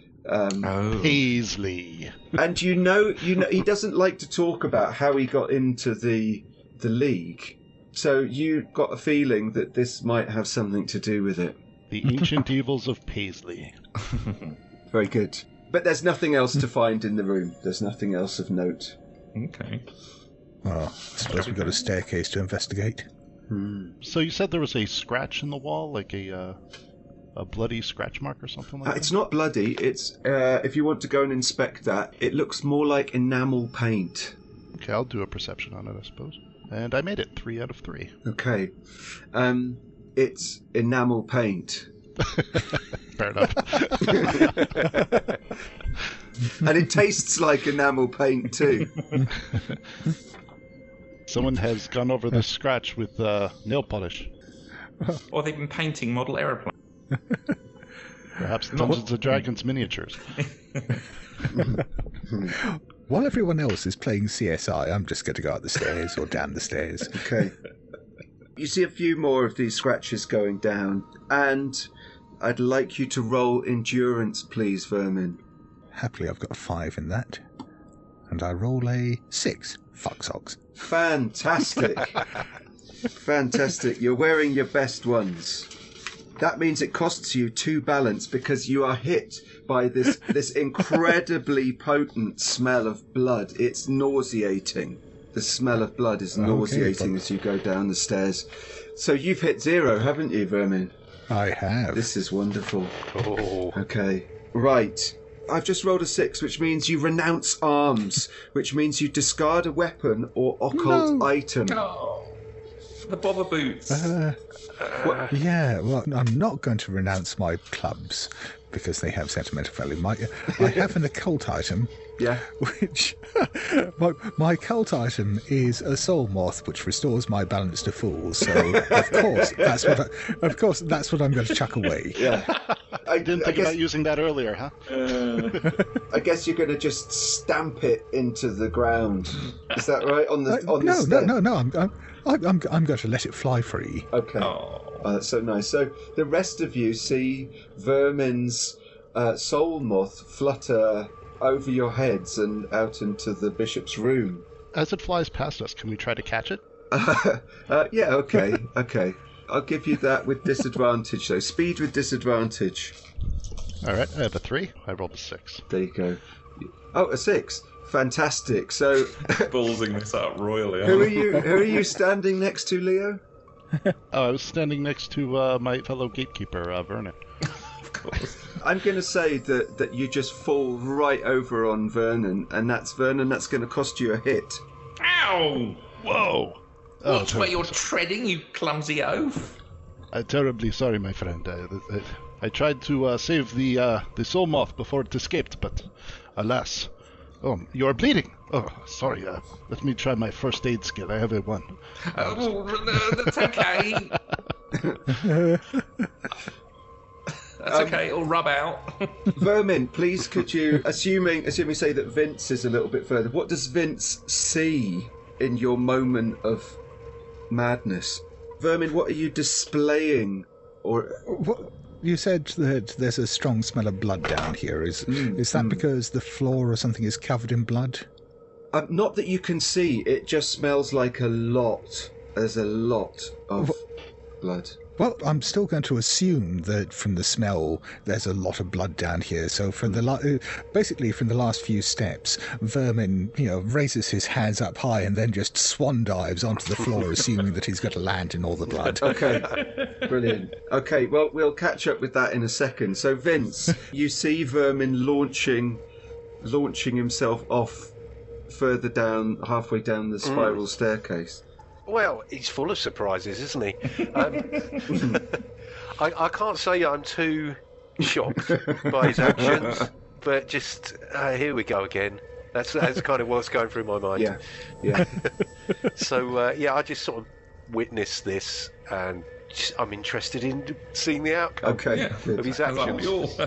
Speaker 5: Paisley.
Speaker 1: And you know, he doesn't like to talk about how he got into the League. So you got a feeling that this might have something to do with it.
Speaker 5: The ancient evils of Paisley.
Speaker 1: Very good. But there's nothing else to find in the room. There's nothing else of note.
Speaker 4: Okay.
Speaker 2: Well, I suppose we've got a staircase to investigate.
Speaker 5: So you said there was a scratch in the wall, like a bloody scratch mark or something like that?
Speaker 1: It's not bloody. It's if you want to go and inspect that, it looks more like enamel paint.
Speaker 5: Okay, I'll do a perception on it, I suppose. And I made it 3 out of 3.
Speaker 1: Okay. It's enamel paint.
Speaker 5: Fair enough.
Speaker 1: And it tastes like enamel paint too.
Speaker 5: Someone has gone over the scratch with nail polish.
Speaker 4: Or they've been painting model aeroplanes.
Speaker 5: Perhaps Dungeons and Dragons miniatures.
Speaker 2: While everyone else is playing CSI, I'm just going to go up the stairs or down the stairs.
Speaker 1: Okay. You see a few more of these scratches going down, and I'd like you to roll endurance, please, Vermin.
Speaker 2: Happily, I've got a 5 in that. And I roll a 6. Fuck socks.
Speaker 1: Fantastic. Fantastic. You're wearing your best ones. That means it costs you 2 balance because you are hit by this incredibly potent smell of blood. It's nauseating. The smell of blood is nauseating as you go down the stairs. So you've hit 0, haven't you, Vermin?
Speaker 2: I have.
Speaker 1: This is wonderful.
Speaker 3: Oh.
Speaker 1: Okay. Right. I've just rolled a 6, which means you renounce arms, which means you discard a weapon or occult item.
Speaker 4: Oh, the bother boots.
Speaker 2: Yeah, well, I'm not going to renounce my clubs because they have sentimental value. I have an occult item.
Speaker 1: Yeah.
Speaker 2: Which my cult item is a soul moth, which restores my balance to full. So of course that's what I'm going to chuck away.
Speaker 1: Yeah.
Speaker 5: I didn't think about using that earlier, huh?
Speaker 1: I guess you're going to just stamp it into the ground. Is that right? On the
Speaker 2: No. I'm going to let it fly free.
Speaker 1: Okay. Oh, that's so nice. So the rest of you see Vermin's soul moth flutter over your heads and out into the bishop's room.
Speaker 5: As it flies past us, can we try to catch it?
Speaker 1: Yeah, okay. I'll give you that with disadvantage, though. Speed with disadvantage.
Speaker 5: All right, I have a 3. I rolled a 6.
Speaker 1: There you go. Oh, a 6. Fantastic. So,
Speaker 4: ballsing this up royally.
Speaker 1: Who are you standing next to, Leo?
Speaker 5: Oh, I was standing next to my fellow gatekeeper, Vernon.
Speaker 4: Of course.
Speaker 1: I'm going to say that you just fall right over on Vernon, and that's going to cost you a hit.
Speaker 4: Ow!
Speaker 5: Whoa!
Speaker 4: Watch where you're treading, you clumsy oaf.
Speaker 5: I'm terribly sorry, my friend. I tried to save the soul moth before it escaped, but alas. Oh, you are bleeding. Oh, sorry. Let me try my first aid skill. I have a 1.
Speaker 4: That's okay. That's okay, it'll rub out.
Speaker 1: Vermin, please could you, assuming say that Vince is a little bit further, what does Vince see in your moment of madness? Vermin, what are you displaying? Or
Speaker 2: what? You said that there's a strong smell of blood down here. Is that because the floor or something is covered in blood?
Speaker 1: Not that you can see, it just smells like a lot. There's a lot of blood.
Speaker 2: Well, I'm still going to assume that from the smell, there's a lot of blood down here. So from basically from the last few steps, Vermin, raises his hands up high and then just swan dives onto the floor, assuming that he's going to land in all the blood.
Speaker 1: Okay, brilliant. Okay, well, we'll catch up with that in a second. So, Vince, you see Vermin launching himself off further down, halfway down the spiral staircase.
Speaker 3: Well, he's full of surprises, isn't he? I can't say I'm too shocked by his actions, but just here we go again. That's kind of what's going through my mind.
Speaker 1: Yeah.
Speaker 3: So I just sort of witnessed this, and I'm interested in seeing the outcome
Speaker 1: Okay.
Speaker 4: Yeah.
Speaker 1: Good.
Speaker 3: of his
Speaker 4: Like
Speaker 3: actions.
Speaker 4: we all.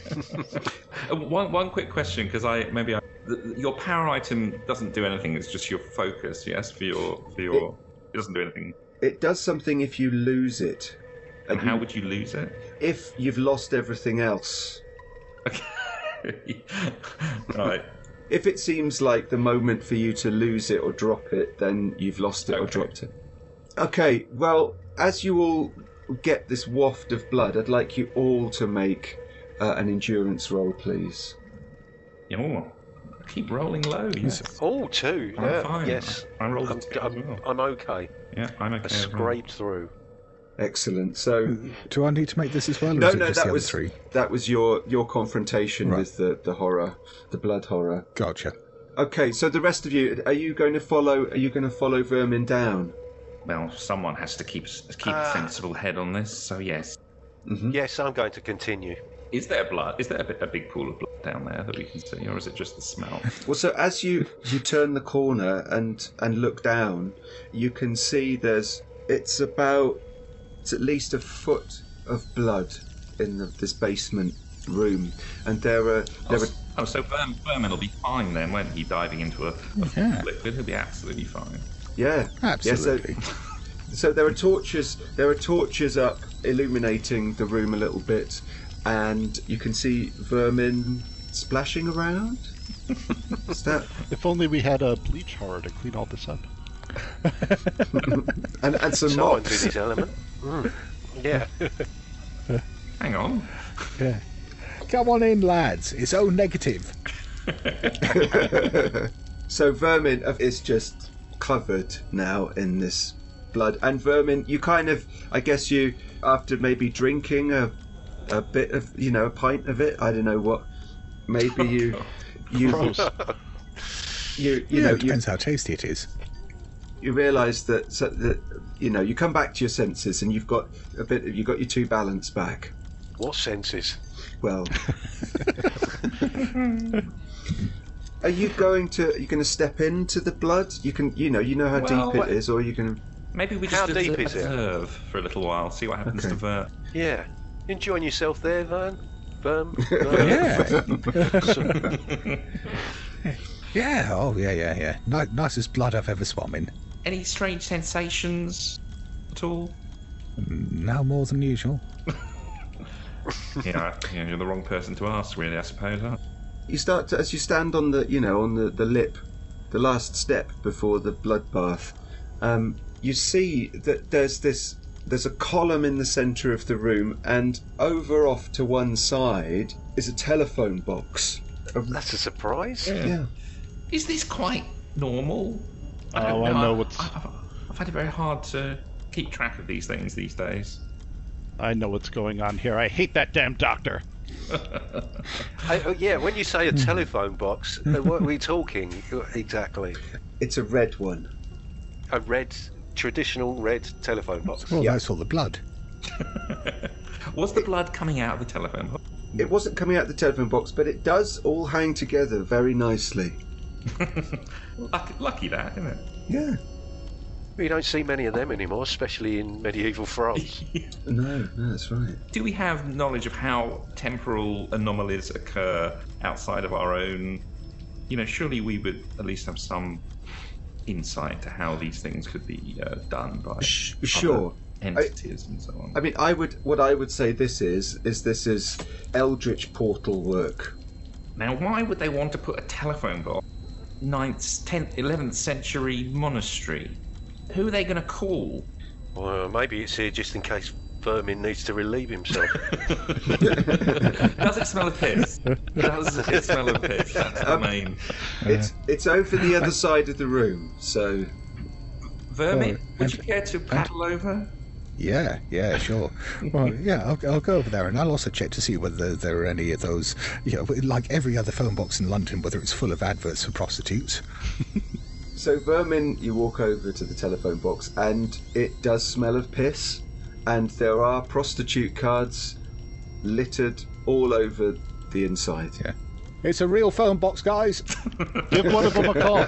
Speaker 4: One quick question, because your power item doesn't do anything. It's just your focus. Yes, for your. It doesn't do anything.
Speaker 1: It does something if you lose it.
Speaker 4: And how would you lose it?
Speaker 1: If you've lost everything else.
Speaker 4: Okay. Right.
Speaker 1: If it seems like the moment for you to lose it or drop it, then you've lost it or
Speaker 4: Okay.
Speaker 1: dropped it. Okay, well, as you all get this waft of blood, I'd like you all to make an endurance roll, please.
Speaker 4: Oh, keep rolling low. Yes.
Speaker 3: Oh, two.
Speaker 4: I'm
Speaker 3: Yeah.
Speaker 4: fine.
Speaker 3: Yes.
Speaker 4: I rolled a 2 as
Speaker 3: I'm,
Speaker 4: well.
Speaker 3: I'm okay.
Speaker 4: Yeah, I'm okay.
Speaker 3: I
Speaker 4: as well.
Speaker 3: scraped through.
Speaker 1: Excellent. So,
Speaker 2: Do I need to make this as well, or
Speaker 1: no,
Speaker 2: is it just
Speaker 1: that
Speaker 2: the other
Speaker 1: was
Speaker 2: 3?
Speaker 1: that was your confrontation
Speaker 2: Right.
Speaker 1: with the horror, the blood horror.
Speaker 2: Gotcha.
Speaker 1: Okay, so the rest of you, are you going to follow Vermin down?
Speaker 4: Well, someone has to keep a sensible head on this. So yes.
Speaker 3: Yes, I'm going to continue.
Speaker 4: Is there blood? Is there a big pool of blood down there that we can see, or is it just the smell?
Speaker 1: Well, so as you turn the corner and look down, you can see it's at least a foot of blood in this basement room, and there are
Speaker 4: So Vermin will be fine then, won't he? Diving into a
Speaker 2: Yeah.
Speaker 4: liquid, he'll be absolutely fine.
Speaker 1: yeah,
Speaker 2: Absolutely.
Speaker 1: Yeah, so there are torches up illuminating the room a little bit, and you can see Vermin splashing around. Is that
Speaker 5: If only we had a bleach horror to clean all this up.
Speaker 1: and some
Speaker 3: Someone's
Speaker 1: mops?
Speaker 3: in his element. Yeah.
Speaker 4: Hang on.
Speaker 2: Yeah. Come on in, lads. It's O negative.
Speaker 1: So Vermin is just covered now in this blood, and Vermin, you kind of, I guess you, after maybe drinking a bit of, a pint of it, I don't know what, maybe you
Speaker 5: Gross.
Speaker 1: you
Speaker 2: Yeah,
Speaker 1: know
Speaker 2: it depends how tasty it is.
Speaker 1: you realise that you come back to your senses, and you've got your 2 balance back.
Speaker 3: What senses?
Speaker 1: Well, are you going to step into the blood? You can, you know how
Speaker 4: Well,
Speaker 1: deep it is, or you can.
Speaker 4: Maybe we
Speaker 3: How
Speaker 4: just
Speaker 3: deep is it?
Speaker 4: observe for a little while, see what happens
Speaker 1: Okay.
Speaker 4: to Vert.
Speaker 3: Yeah. Enjoying yourself there, Vern? Verm?
Speaker 2: Yeah. Yeah. Oh, yeah. Nicest blood I've ever swum in.
Speaker 4: Any strange sensations at all?
Speaker 2: No more than usual.
Speaker 4: Yeah, you're the wrong person to ask, really, I suppose. Huh?
Speaker 1: You start to, as you stand on the, on the lip, the last step before the bloodbath. You see that there's a column in the centre of the room, and over off to one side is a telephone box.
Speaker 3: That's a surprise.
Speaker 1: Yeah.
Speaker 4: Is this quite normal?
Speaker 5: Oh, I know what's.
Speaker 4: I've had it very hard to keep track of these things these days.
Speaker 5: I know what's going on here. I hate that damn doctor.
Speaker 3: Yeah, when you say a telephone box, what are we talking exactly?
Speaker 1: It's a red one.
Speaker 3: A traditional red telephone box.
Speaker 2: Well,
Speaker 1: Yeah.
Speaker 2: that's all the blood.
Speaker 4: Was the blood coming out of the telephone box?
Speaker 1: It wasn't coming out the telephone box, but it does all hang together very nicely.
Speaker 4: Lucky that, isn't it?
Speaker 1: Yeah.
Speaker 3: You don't see many of them anymore, especially in medieval France.
Speaker 1: No, that's right.
Speaker 4: Do we have knowledge of how temporal anomalies occur outside of our own? Surely we would at least have some insight to how these things could be done by
Speaker 1: Sure.
Speaker 4: other entities and so on.
Speaker 1: I mean, what I would say this is Eldritch portal work.
Speaker 4: Now, why would they want to put a telephone box? 9th, 10th, 11th century monastery. Who are they going to call?
Speaker 3: Well, maybe it's here just in case Vermin needs to relieve himself.
Speaker 4: Does it smell of piss? Does it smell of piss? That's the main.
Speaker 1: It's over the other side of the room, so
Speaker 4: Vermin,
Speaker 2: Oh,
Speaker 4: would you care to paddle over?
Speaker 2: Yeah, sure. Well, yeah, I'll go over there, and I'll also check to see whether there are any of those, like every other phone box in London, whether it's full of adverts for prostitutes.
Speaker 1: So Vermin, you walk over to the telephone box, and it does smell of piss, and there are prostitute cards littered all over the inside.
Speaker 2: Yeah. It's a real phone box, guys.
Speaker 5: Give one of them a call.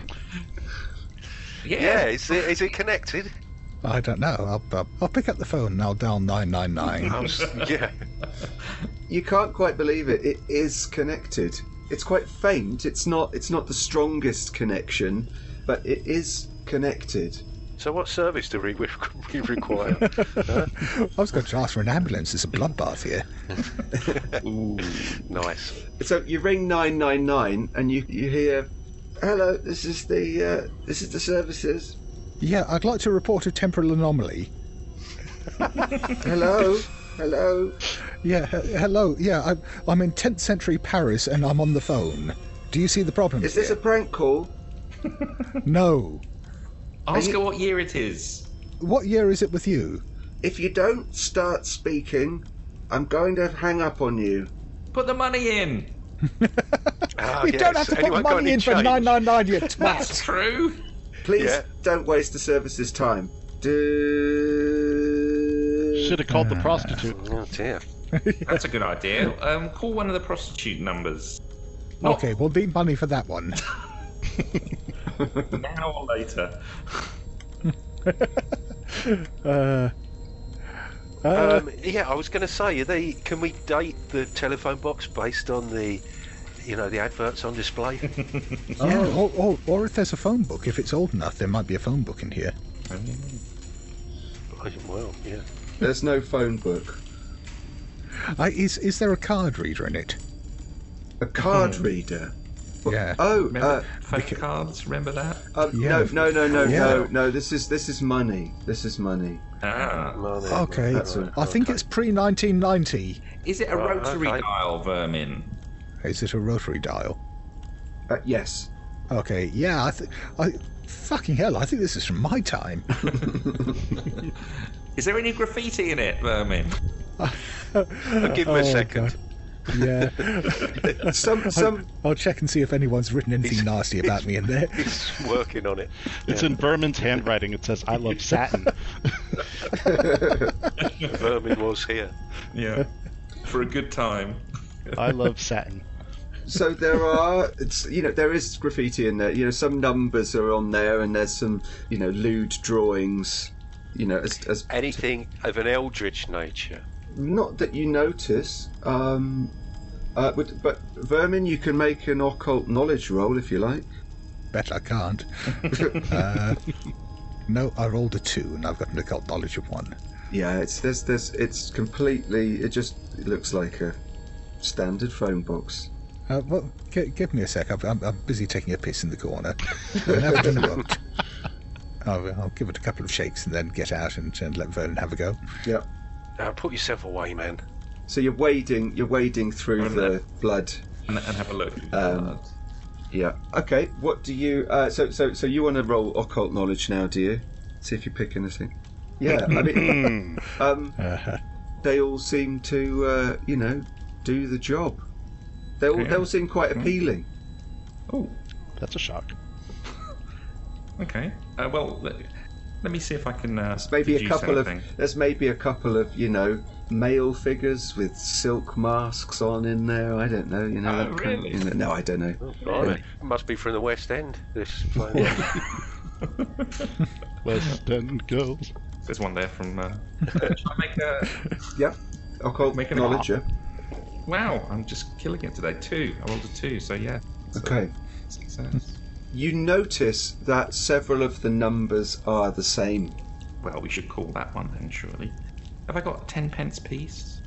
Speaker 3: Yeah, is it connected?
Speaker 2: I don't know. I'll pick up the phone and I'll dial 999.
Speaker 3: Yeah.
Speaker 1: You can't quite believe it. It is connected. It's quite faint. It's not the strongest connection, but it is connected.
Speaker 3: So what service do we require?
Speaker 2: I was going to ask for an ambulance. There's a bloodbath here.
Speaker 3: Ooh, nice.
Speaker 1: So you ring 999 and you hear, "Hello, this is the services.
Speaker 2: Yeah, I'd like to report a temporal anomaly.
Speaker 1: Hello, hello."
Speaker 2: Yeah, hello. Yeah, I'm in 10th century Paris and I'm on the phone. Do you see the problem?
Speaker 1: Is this a prank call?
Speaker 2: No.
Speaker 4: Ask her what year it is.
Speaker 2: What year is it with you?
Speaker 1: If you don't start speaking, I'm going to hang up on you.
Speaker 4: Put the money in.
Speaker 2: You don't have to put money in for 999, you twat.
Speaker 4: That's true.
Speaker 1: Please don't waste the service's time.
Speaker 5: Should have called the prostitute.
Speaker 3: Oh dear.
Speaker 4: That's a good idea. Call one of the prostitute numbers.
Speaker 2: Okay, we'll need money for that one.
Speaker 4: Now or later.
Speaker 3: Yeah, I was going to say, can we date the telephone box based on the adverts on display?
Speaker 2: Yeah, or if there's a phone book, if it's old enough, there might be a phone book in here.
Speaker 3: Well, yeah.
Speaker 1: There's no phone book.
Speaker 2: Is there a card reader in it?
Speaker 1: A card reader?
Speaker 2: Yeah.
Speaker 1: Oh,
Speaker 4: Remember phone cards? Remember that?
Speaker 2: Yeah.
Speaker 1: No. This is money. This is money.
Speaker 3: Money.
Speaker 2: Okay.
Speaker 1: That's
Speaker 2: I think it's pre-1990.
Speaker 4: Is it a rotary
Speaker 3: okay.
Speaker 4: dial, Vermin?
Speaker 2: Is it a rotary dial?
Speaker 1: Yes.
Speaker 2: Okay. Yeah. Fucking hell! I think this is from my time.
Speaker 4: Is there any graffiti in it, Vermin?
Speaker 3: Give him a second.
Speaker 2: God. Yeah. I'll check and see if anyone's written anything nasty about me in there.
Speaker 3: He's working on it.
Speaker 5: It's in Vermin's handwriting. It says, "I love satin."
Speaker 3: Vermin was here.
Speaker 4: Yeah. For a good time.
Speaker 5: I love satin.
Speaker 1: So there is graffiti in there. Some numbers are on there, and there's some, lewd drawings. As
Speaker 3: Anything of an eldritch nature.
Speaker 1: not that you notice. But Vermin, you can make an occult knowledge roll if you like.
Speaker 2: Bet I can't. No, I rolled a 2 and I've got an occult knowledge of 1.
Speaker 1: Yeah, it's completely. It looks like a standard phone box.
Speaker 2: Well, give me a sec. I'm busy taking a piss in the corner. I'll have it in a moment. I'll give it a couple of shakes and then get out and let Vernon have a go.
Speaker 1: Yeah.
Speaker 3: Put yourself away, man.
Speaker 1: So you're wading through the blood
Speaker 4: and have a look.
Speaker 1: Yeah. Okay. What do you? So you want to roll occult knowledge now, do you? See if you pick anything. Yeah. I mean, they all seem to, do the job. They all seem quite appealing.
Speaker 4: Oh,
Speaker 5: That's a shock.
Speaker 4: okay. Well, let me see if I can.
Speaker 1: There's maybe a
Speaker 4: deduce
Speaker 1: couple
Speaker 4: anything.
Speaker 1: of male figures with silk masks on in there. I don't know.
Speaker 4: Oh, really?
Speaker 1: No, I don't know.
Speaker 3: Blimey. Must be from the West End. This plane.
Speaker 5: West End girls.
Speaker 4: There's one there from. Should I make a?
Speaker 1: Yeah. Occult
Speaker 4: Make an
Speaker 1: knowledge. Yeah.
Speaker 4: Wow, I'm just killing it today. 2. I rolled a 2, so yeah. So
Speaker 1: Okay.
Speaker 4: Success.
Speaker 1: You notice that several of the numbers are the same.
Speaker 4: Well, we should call that one then, surely. Have I got a 10 pence piece?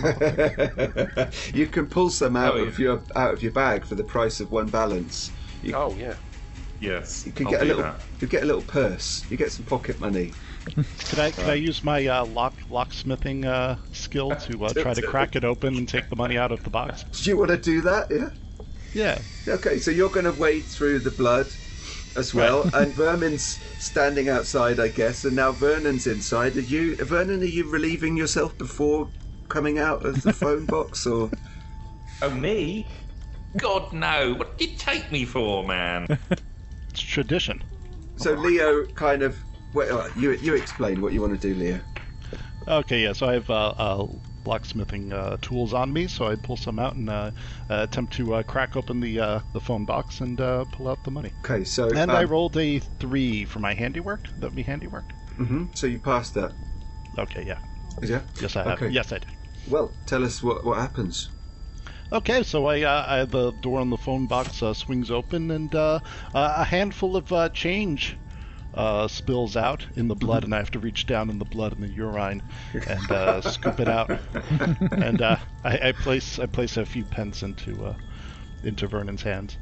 Speaker 1: You can pull some out
Speaker 4: Oh,
Speaker 1: of your bag for the price of 1 balance.
Speaker 3: Oh yeah.
Speaker 4: Yes.
Speaker 1: You can
Speaker 4: I'll
Speaker 1: get a
Speaker 4: do
Speaker 1: little.
Speaker 4: that.
Speaker 1: You get a little purse. You get some pocket money.
Speaker 5: Can I use my locksmithing skill to try to crack it open and take the money out of the box?
Speaker 1: Do you want to do that? Yeah.
Speaker 5: Yeah.
Speaker 1: Okay, so you're going to wade through the blood as well, and Vermin's standing outside, I guess, and now Vernon's inside. Vernon, are you relieving yourself before coming out of the phone box, or?
Speaker 4: Oh, me? God, no. What did you take me for, man?
Speaker 5: It's tradition.
Speaker 1: So Leo kind of. Well, you explain what you want to do, Leo.
Speaker 5: Okay, yeah. So I have blacksmithing tools on me, so I pull some out and attempt to crack open the phone box and pull out the money.
Speaker 1: Okay, so
Speaker 5: And I rolled a 3 for my handiwork. That would be handiwork.
Speaker 1: So you passed that.
Speaker 5: Okay, yeah.
Speaker 1: Yeah.
Speaker 5: Yes, I have.
Speaker 1: Okay.
Speaker 5: Yes, I did.
Speaker 1: Well, tell us what happens.
Speaker 5: Okay, so the door on the phone box swings open, and a handful of change spills out in the blood, and I have to reach down in the blood and the urine and scoop it out. And I place a few pence into Vernon's hands.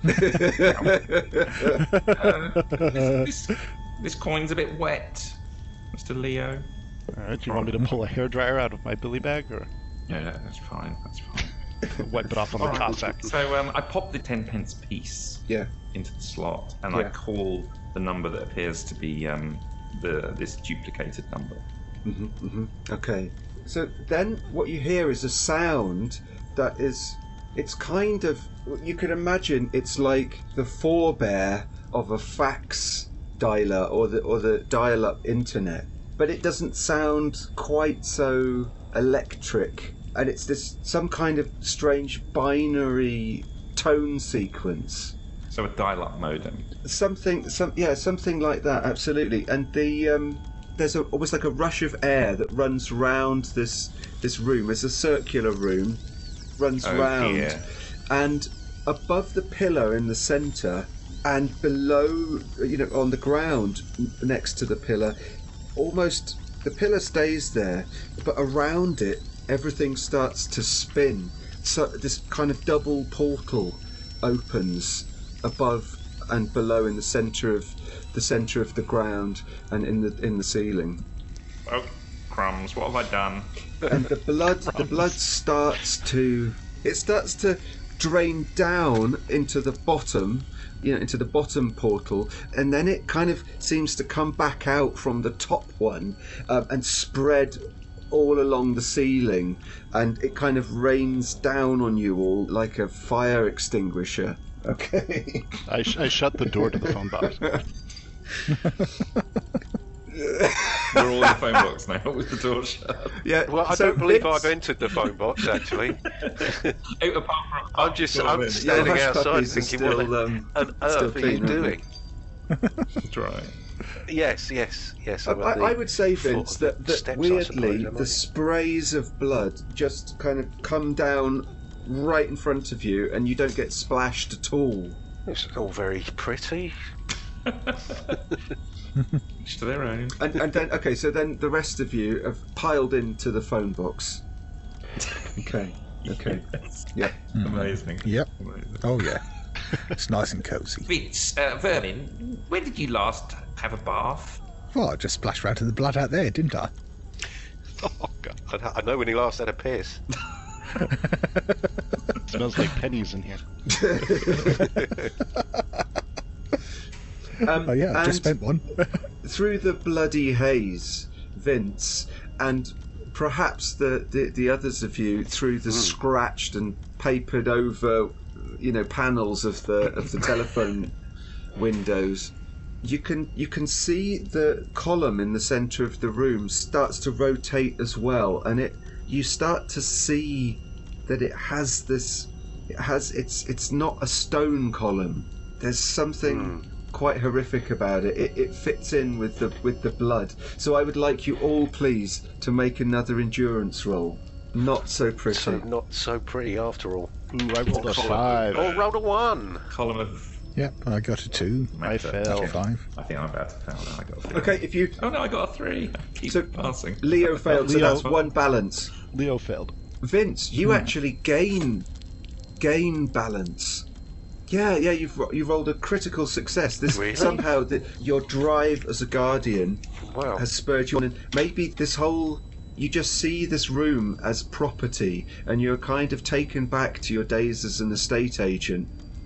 Speaker 4: This coin's a bit wet, Mr. Leo.
Speaker 5: All right, do you want me to pull a hairdryer out of my billy bag, or
Speaker 4: No, that's fine. That's fine.
Speaker 5: wipe it off on the
Speaker 4: All right.
Speaker 5: Cossack?
Speaker 4: So I pop the 10 pence piece
Speaker 1: Yeah.
Speaker 4: into the slot, and I
Speaker 1: Yeah.
Speaker 4: call the number that appears to be this duplicated number.
Speaker 1: Okay. So then what you hear is a sound that is. It's kind of. You can imagine it's like the forebear of a fax dialer or the dial-up internet, but it doesn't sound quite so electric, and it's some kind of strange binary tone sequence.
Speaker 4: So a dial-up modem.
Speaker 1: Something like that, absolutely. And there's almost like a rush of air that runs round this room. It's a circular room, runs round,
Speaker 4: dear.
Speaker 1: and above the pillar in the centre, and below, on the ground next to the pillar, almost the pillar stays there, but around it, everything starts to spin. So this kind of double portal opens above and below in the centre of the ground and in the ceiling.
Speaker 4: Oh, crumbs! What have I done?
Speaker 1: And the blood starts to drain down into the bottom, into the bottom portal, and then it kind of seems to come back out from the top one and spread all along the ceiling, and it kind of rains down on you all like a fire extinguisher. Okay.
Speaker 5: I shut the door to the phone box.
Speaker 4: We're all in the phone box now with the door shut.
Speaker 1: Yeah.
Speaker 3: Well, I
Speaker 1: so
Speaker 3: don't believe
Speaker 1: Vince-
Speaker 3: I've entered the phone box, actually.
Speaker 4: I'm
Speaker 3: I'm standing
Speaker 1: hush
Speaker 3: outside
Speaker 1: puppies are
Speaker 3: thinking,
Speaker 1: still,
Speaker 3: what on
Speaker 1: still
Speaker 3: earth are
Speaker 1: clean,
Speaker 3: you
Speaker 1: aren't they?
Speaker 3: doing?
Speaker 4: Right.
Speaker 3: Yes. I'm at the
Speaker 1: I would say,
Speaker 3: foot
Speaker 1: Vince,
Speaker 3: of the
Speaker 1: that
Speaker 3: steps, I
Speaker 1: weirdly
Speaker 3: suppose, am I?
Speaker 1: the sprays of blood just kind of come down right in front of you, and you don't get splashed at all.
Speaker 3: It's all very pretty.
Speaker 4: Each to their own.
Speaker 1: And then, okay, so then the rest of you have piled into the phone box. Okay. Yeah.
Speaker 4: Amazing.
Speaker 2: Yep.
Speaker 4: Amazing.
Speaker 2: Oh, yeah. It's nice and cosy.
Speaker 4: Vince, Vernon, when did you last have a bath?
Speaker 2: Well, I just splashed around in the blood out there, didn't I?
Speaker 3: Oh, God. I know when he last had a piss.
Speaker 5: Smells like pennies in here.
Speaker 2: Oh, yeah, I just spent one.
Speaker 1: Through the bloody haze, Vince, and perhaps the others of you through the scratched and papered over, panels of the telephone windows, you can see the column in the centre of the room starts to rotate as well, and you start to see that it's not a stone column. There's something quite horrific about it. It fits in with the blood. So I would like you all, please, to make another endurance roll. Not so pretty.
Speaker 3: So not so pretty after all.
Speaker 5: Ooh, I rolled a 5.
Speaker 3: Oh, rolled a 1.
Speaker 4: Column of.
Speaker 2: Yep, I got a 2.
Speaker 5: I failed.
Speaker 2: 5.
Speaker 4: I think I'm about to fail now. I got a 3.
Speaker 1: Okay, if you
Speaker 4: Oh no, I got a 3. I keep
Speaker 1: So-
Speaker 4: passing.
Speaker 1: Leo failed, so
Speaker 5: Leo-
Speaker 1: that's one balance.
Speaker 5: Leo failed.
Speaker 1: Vince, you actually gain balance. Yeah, you rolled a critical success. This
Speaker 3: Really?
Speaker 1: somehow your drive as a guardian
Speaker 3: Wow.
Speaker 1: has spurred you on, and maybe this whole. You just see this room as property, and you're kind of taken back to your days as an estate agent.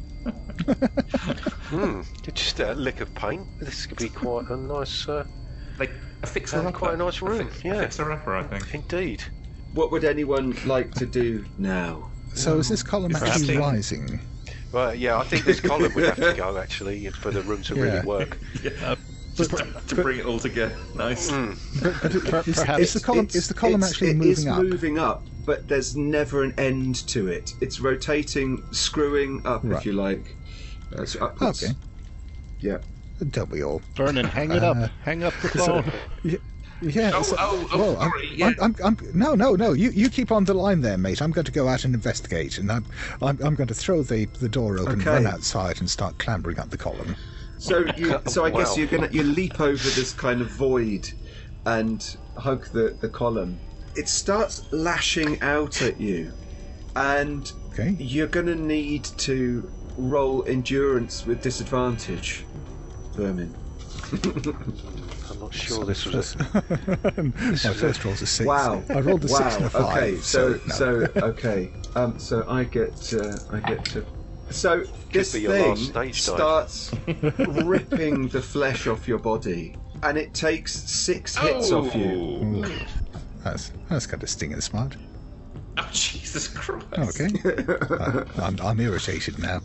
Speaker 3: Just a lick of paint. This could be quite a nice,
Speaker 4: Like a fixer-upper.
Speaker 3: quite a nice room.
Speaker 4: A fixer-upper, I think.
Speaker 3: Indeed.
Speaker 1: What would anyone like to do now?
Speaker 2: So is this column actually
Speaker 3: Interesting.
Speaker 2: rising?
Speaker 3: Well, yeah, I think this column would have to go, actually, for the room to really
Speaker 2: Yeah.
Speaker 3: work.
Speaker 4: Just to bring it all together. Nice.
Speaker 2: Is the column actually moving up?
Speaker 1: It's moving up, but there's never an end to it. It's rotating, screwing up, if you like. So upwards.
Speaker 2: Okay.
Speaker 1: Yeah.
Speaker 2: Don't we all?
Speaker 5: Vernon, hang it up. Hang up the phone.
Speaker 2: Yeah.
Speaker 4: Sorry. Yeah.
Speaker 2: No. You keep on the line there, mate. I'm going to go out and investigate, and I'm going to throw the door open, run outside, and start clambering up the column.
Speaker 1: So I guess you leap over this kind of void, and hug the column. It starts lashing out at you, and you're going to need to roll endurance with disadvantage, Vermin.
Speaker 3: I'm not sure this was a...
Speaker 2: My first roll's a 6.
Speaker 1: Wow!
Speaker 2: I rolled a 6 and a 5.
Speaker 1: Okay, so I get to. So this thing starts ripping the flesh off your body, and it takes 6 hits off you.
Speaker 2: Ooh. That's kind of sting and smart.
Speaker 4: Oh, Jesus Christ.
Speaker 2: Okay. I'm irritated now.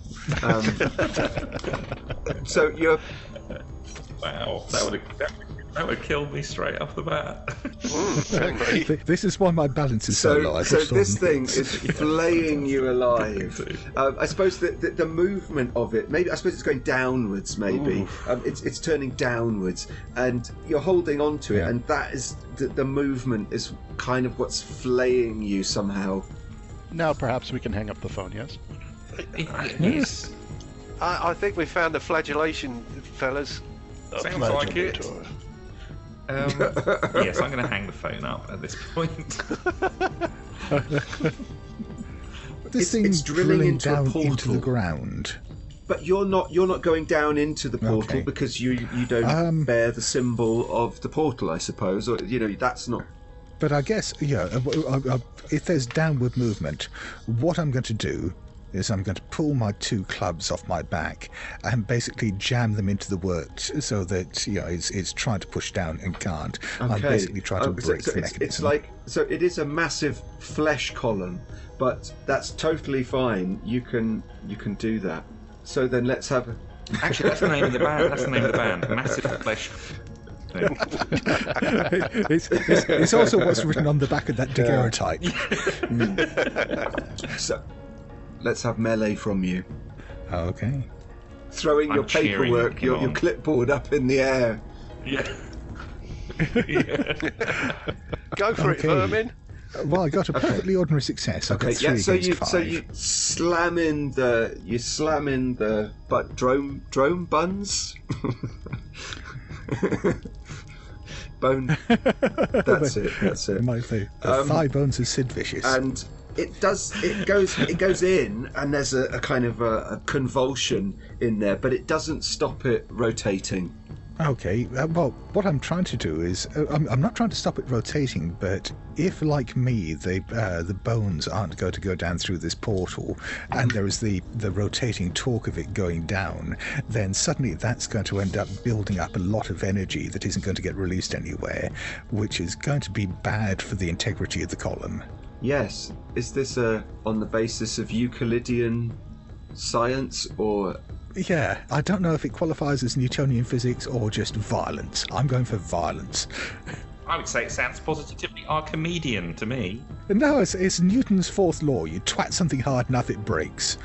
Speaker 1: So you're...
Speaker 4: Wow, that would have killed me straight off the bat.
Speaker 2: This is why my balance is so low.
Speaker 1: So this thing is flaying you alive. I suppose the movement of it, maybe I suppose it's going downwards. Maybe it's turning downwards, and you're holding on to it, and that is the movement is kind of what's flaying you somehow.
Speaker 5: Now perhaps we can hang up the phone. Yes.
Speaker 4: Yes.
Speaker 3: I think we found the flagellation, fellas.
Speaker 4: Sounds like it. Yes, I'm going to hang the phone up at this point.
Speaker 2: It's drilling down into the ground.
Speaker 1: But you're not going down into the portal because you don't bear the symbol of the portal, I suppose, or that's not.
Speaker 2: But I guess if there's downward movement, what I'm going to do is I'm going to pull my 2 clubs off my back and basically jam them into the works so that it's trying to push down and can't.
Speaker 1: Okay.
Speaker 2: I'm basically trying to break the mechanism.
Speaker 1: It's like it is a massive flesh column, but that's totally fine. You can do that. So then let's have.
Speaker 4: Actually, that's the name of the band. That's the name of the band. Massive Flesh.
Speaker 2: It's also what's written on the back of that daguerreotype.
Speaker 1: So let's have melee from you.
Speaker 2: Okay.
Speaker 1: Throwing your paperwork, your clipboard up in the air.
Speaker 4: Yeah.
Speaker 3: Go for it, Vermin.
Speaker 2: Well, I got a perfectly ordinary success. I got 3 against 5.
Speaker 1: So you slam in the drone buns. Bone. That's it.
Speaker 2: The thigh bones of Sid Vicious.
Speaker 1: And it goes in, and there's a kind of a convulsion in there, but it doesn't stop it rotating.
Speaker 2: Okay, well, what I'm trying to do is, I'm not trying to stop it rotating, but if, like me, the bones aren't going to go down through this portal, and there is the rotating torque of it going down, then suddenly that's going to end up building up a lot of energy that isn't going to get released anywhere, which is going to be bad for the integrity of the column.
Speaker 1: Yes. Is this on the basis of Euclidean science, or...
Speaker 2: Yeah, I don't know if it qualifies as Newtonian physics or just violence. I'm going for violence.
Speaker 4: I would say it sounds positively Archimedean to me.
Speaker 2: No, it's Newton's 4th law. You twat something hard enough, it breaks.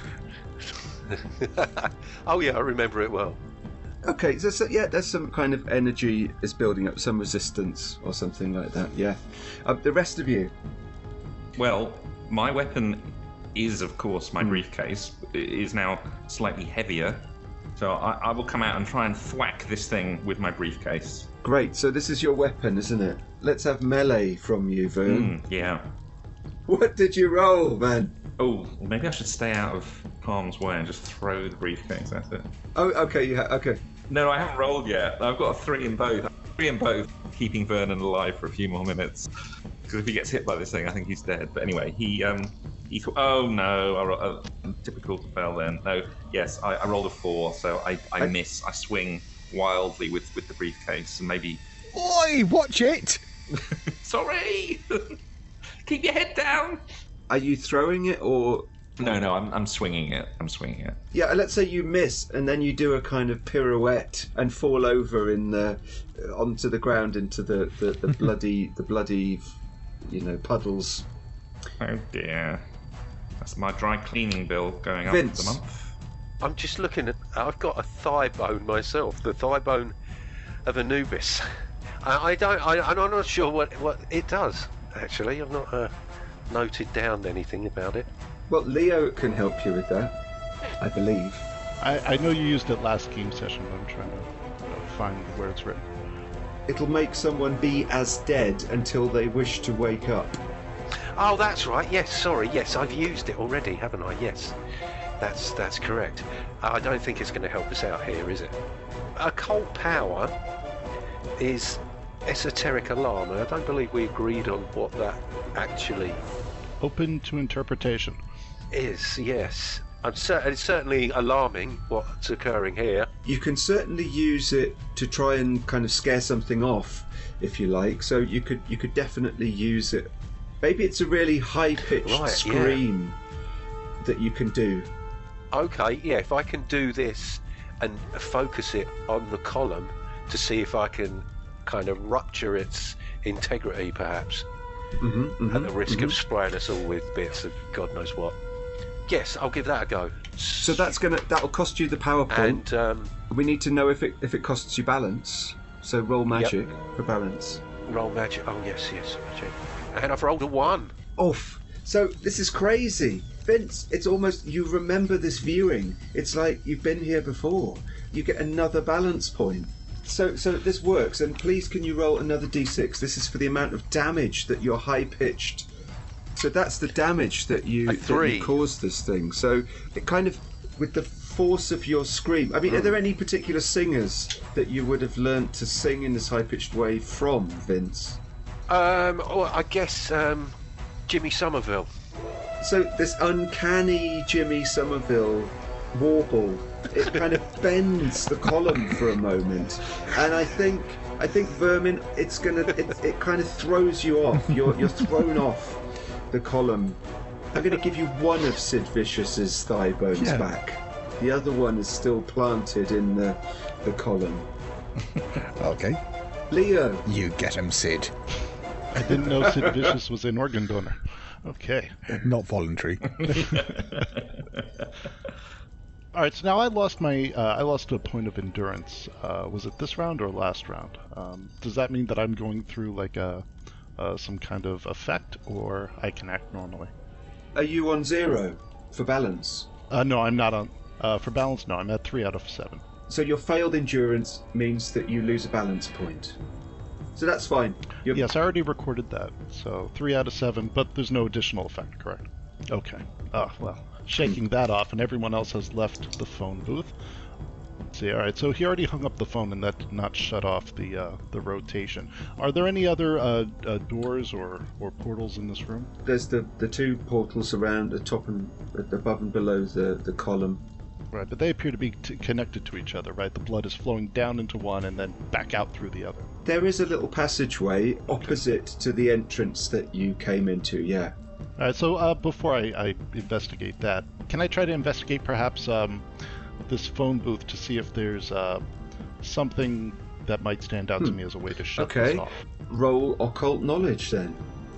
Speaker 3: Oh yeah, I remember it well.
Speaker 1: Okay, so there's some kind of energy is building up, some resistance or something like that. Yeah. The rest of you.
Speaker 4: Well, my weapon is, of course, my briefcase. It is now slightly heavier, so I will come out and try and thwack this thing with my briefcase.
Speaker 1: Great, so this is your weapon, isn't it? Let's have melee from you, Vern.
Speaker 4: Yeah.
Speaker 1: What did you roll, man?
Speaker 4: Oh, maybe I should stay out of harm's way and just throw the briefcase at it.
Speaker 1: Oh, okay, okay.
Speaker 4: No, I haven't rolled yet. I've got a 3 in both. 3 in both, keeping Vernon alive for a few more minutes. Because if he gets hit by this thing, I think he's dead. But anyway, oh no, typical to fail then. No, yes, I rolled a 4, so I miss. I swing wildly with the briefcase, and maybe...
Speaker 2: Oi, watch it!
Speaker 4: Sorry! Keep your head down!
Speaker 1: Are you throwing it, or
Speaker 4: No, I'm swinging it.
Speaker 1: Yeah, let's say you miss, and then you do a kind of pirouette and fall over onto the ground into the bloody, puddles.
Speaker 4: Oh dear. That's my dry cleaning bill going up
Speaker 1: Vince.
Speaker 4: the month.
Speaker 3: I'm just looking at. I've got a thigh bone myself, the thigh bone of Anubis. I'm not sure what it does. Actually, I've not noted down anything about it.
Speaker 1: Well, Leo can help you with that, I believe.
Speaker 5: I know you used it last game session, but I'm trying to find where it's written.
Speaker 1: It'll make someone be as dead until they wish to wake up.
Speaker 3: Oh, that's right. Yes, sorry. Yes, I've used it already, haven't I? Yes, that's correct. I don't think it's going to help us out here, is it? Occult power is esoteric alarm, and I don't believe we agreed on what that actually
Speaker 5: Open to interpretation.
Speaker 3: is. Yes, it's certainly alarming what's occurring here.
Speaker 1: You can certainly use it to try and kind of scare something off, if you like. So you could definitely use it. Maybe it's a really high-pitched scream that you can do.
Speaker 3: Okay, yeah, if I can do this and focus it on the column to see if I can kind of rupture its integrity, perhaps, at the risk of spraying us all with bits of God knows what. Yes, I'll give that a go.
Speaker 1: So that'll cost you the power point.
Speaker 3: And
Speaker 1: we need to know if it costs you balance. So roll magic for balance.
Speaker 3: roll magic. Oh yes, magic. And I've rolled a 1.
Speaker 1: Oof. So this is crazy. Vince, it's almost, you remember this viewing. It's like you've been here before. You get another balance point. So this works, and please can you roll another d6? This is for the amount of damage that you're high-pitched. So that's the damage that you caused this thing. So it kind of, with the force of your scream, I mean, are there any particular singers that you would have learnt to sing in this high-pitched way from, Vince?
Speaker 3: I guess Jimmy Somerville.
Speaker 1: So this uncanny Jimmy Somerville warble, it kind of bends the column for a moment, and I think Vermin, it kind of throws you off. You're thrown off the column. I'm going to give you one of Sid Vicious's thigh bones back. The other one is still planted in the column.
Speaker 2: Okay.
Speaker 1: Leo,
Speaker 2: you get him, Sid.
Speaker 5: I didn't know Sid Vicious was an organ donor. Okay.
Speaker 2: Not voluntary.
Speaker 5: All right, so now I lost a point of endurance. Was it this round or last round? Does that mean that I'm going through like some kind of effect, or I can act normally?
Speaker 1: are you on 0 for balance?
Speaker 5: No, I'm not on. For balance, no, I'm at 3 out of 7.
Speaker 1: So your failed endurance means that you lose a balance point. So that's fine.
Speaker 5: Yes, I already recorded that. So 3 out of 7, but there's no additional effect, correct? Okay. Well, shaking that off, and everyone else has left the phone booth. Let's see, all right. So he already hung up the phone, and that did not shut off the rotation. Are there any other doors or portals in this room?
Speaker 1: There's the 2 portals around the top and above and below the column.
Speaker 5: Right, but they appear to be connected to each other, right? The blood is flowing down into one and then back out through the other.
Speaker 1: There is a little passageway opposite to the entrance that you came into, yeah.
Speaker 5: All right, so before I investigate that, can I try to investigate perhaps this phone booth to see if there's something that might stand out to me as a way to shut this off?
Speaker 1: Roll occult knowledge then.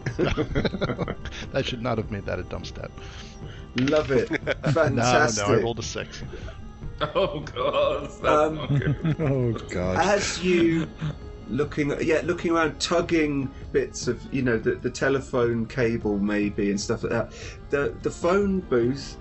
Speaker 5: I should not have made that a dumb stat.
Speaker 1: Love it. Fantastic.
Speaker 5: No, I rolled a 6.
Speaker 4: Oh god, that's not good.
Speaker 2: Oh god.
Speaker 1: As you looking around, tugging bits of the telephone cable maybe and stuff like that, the phone booth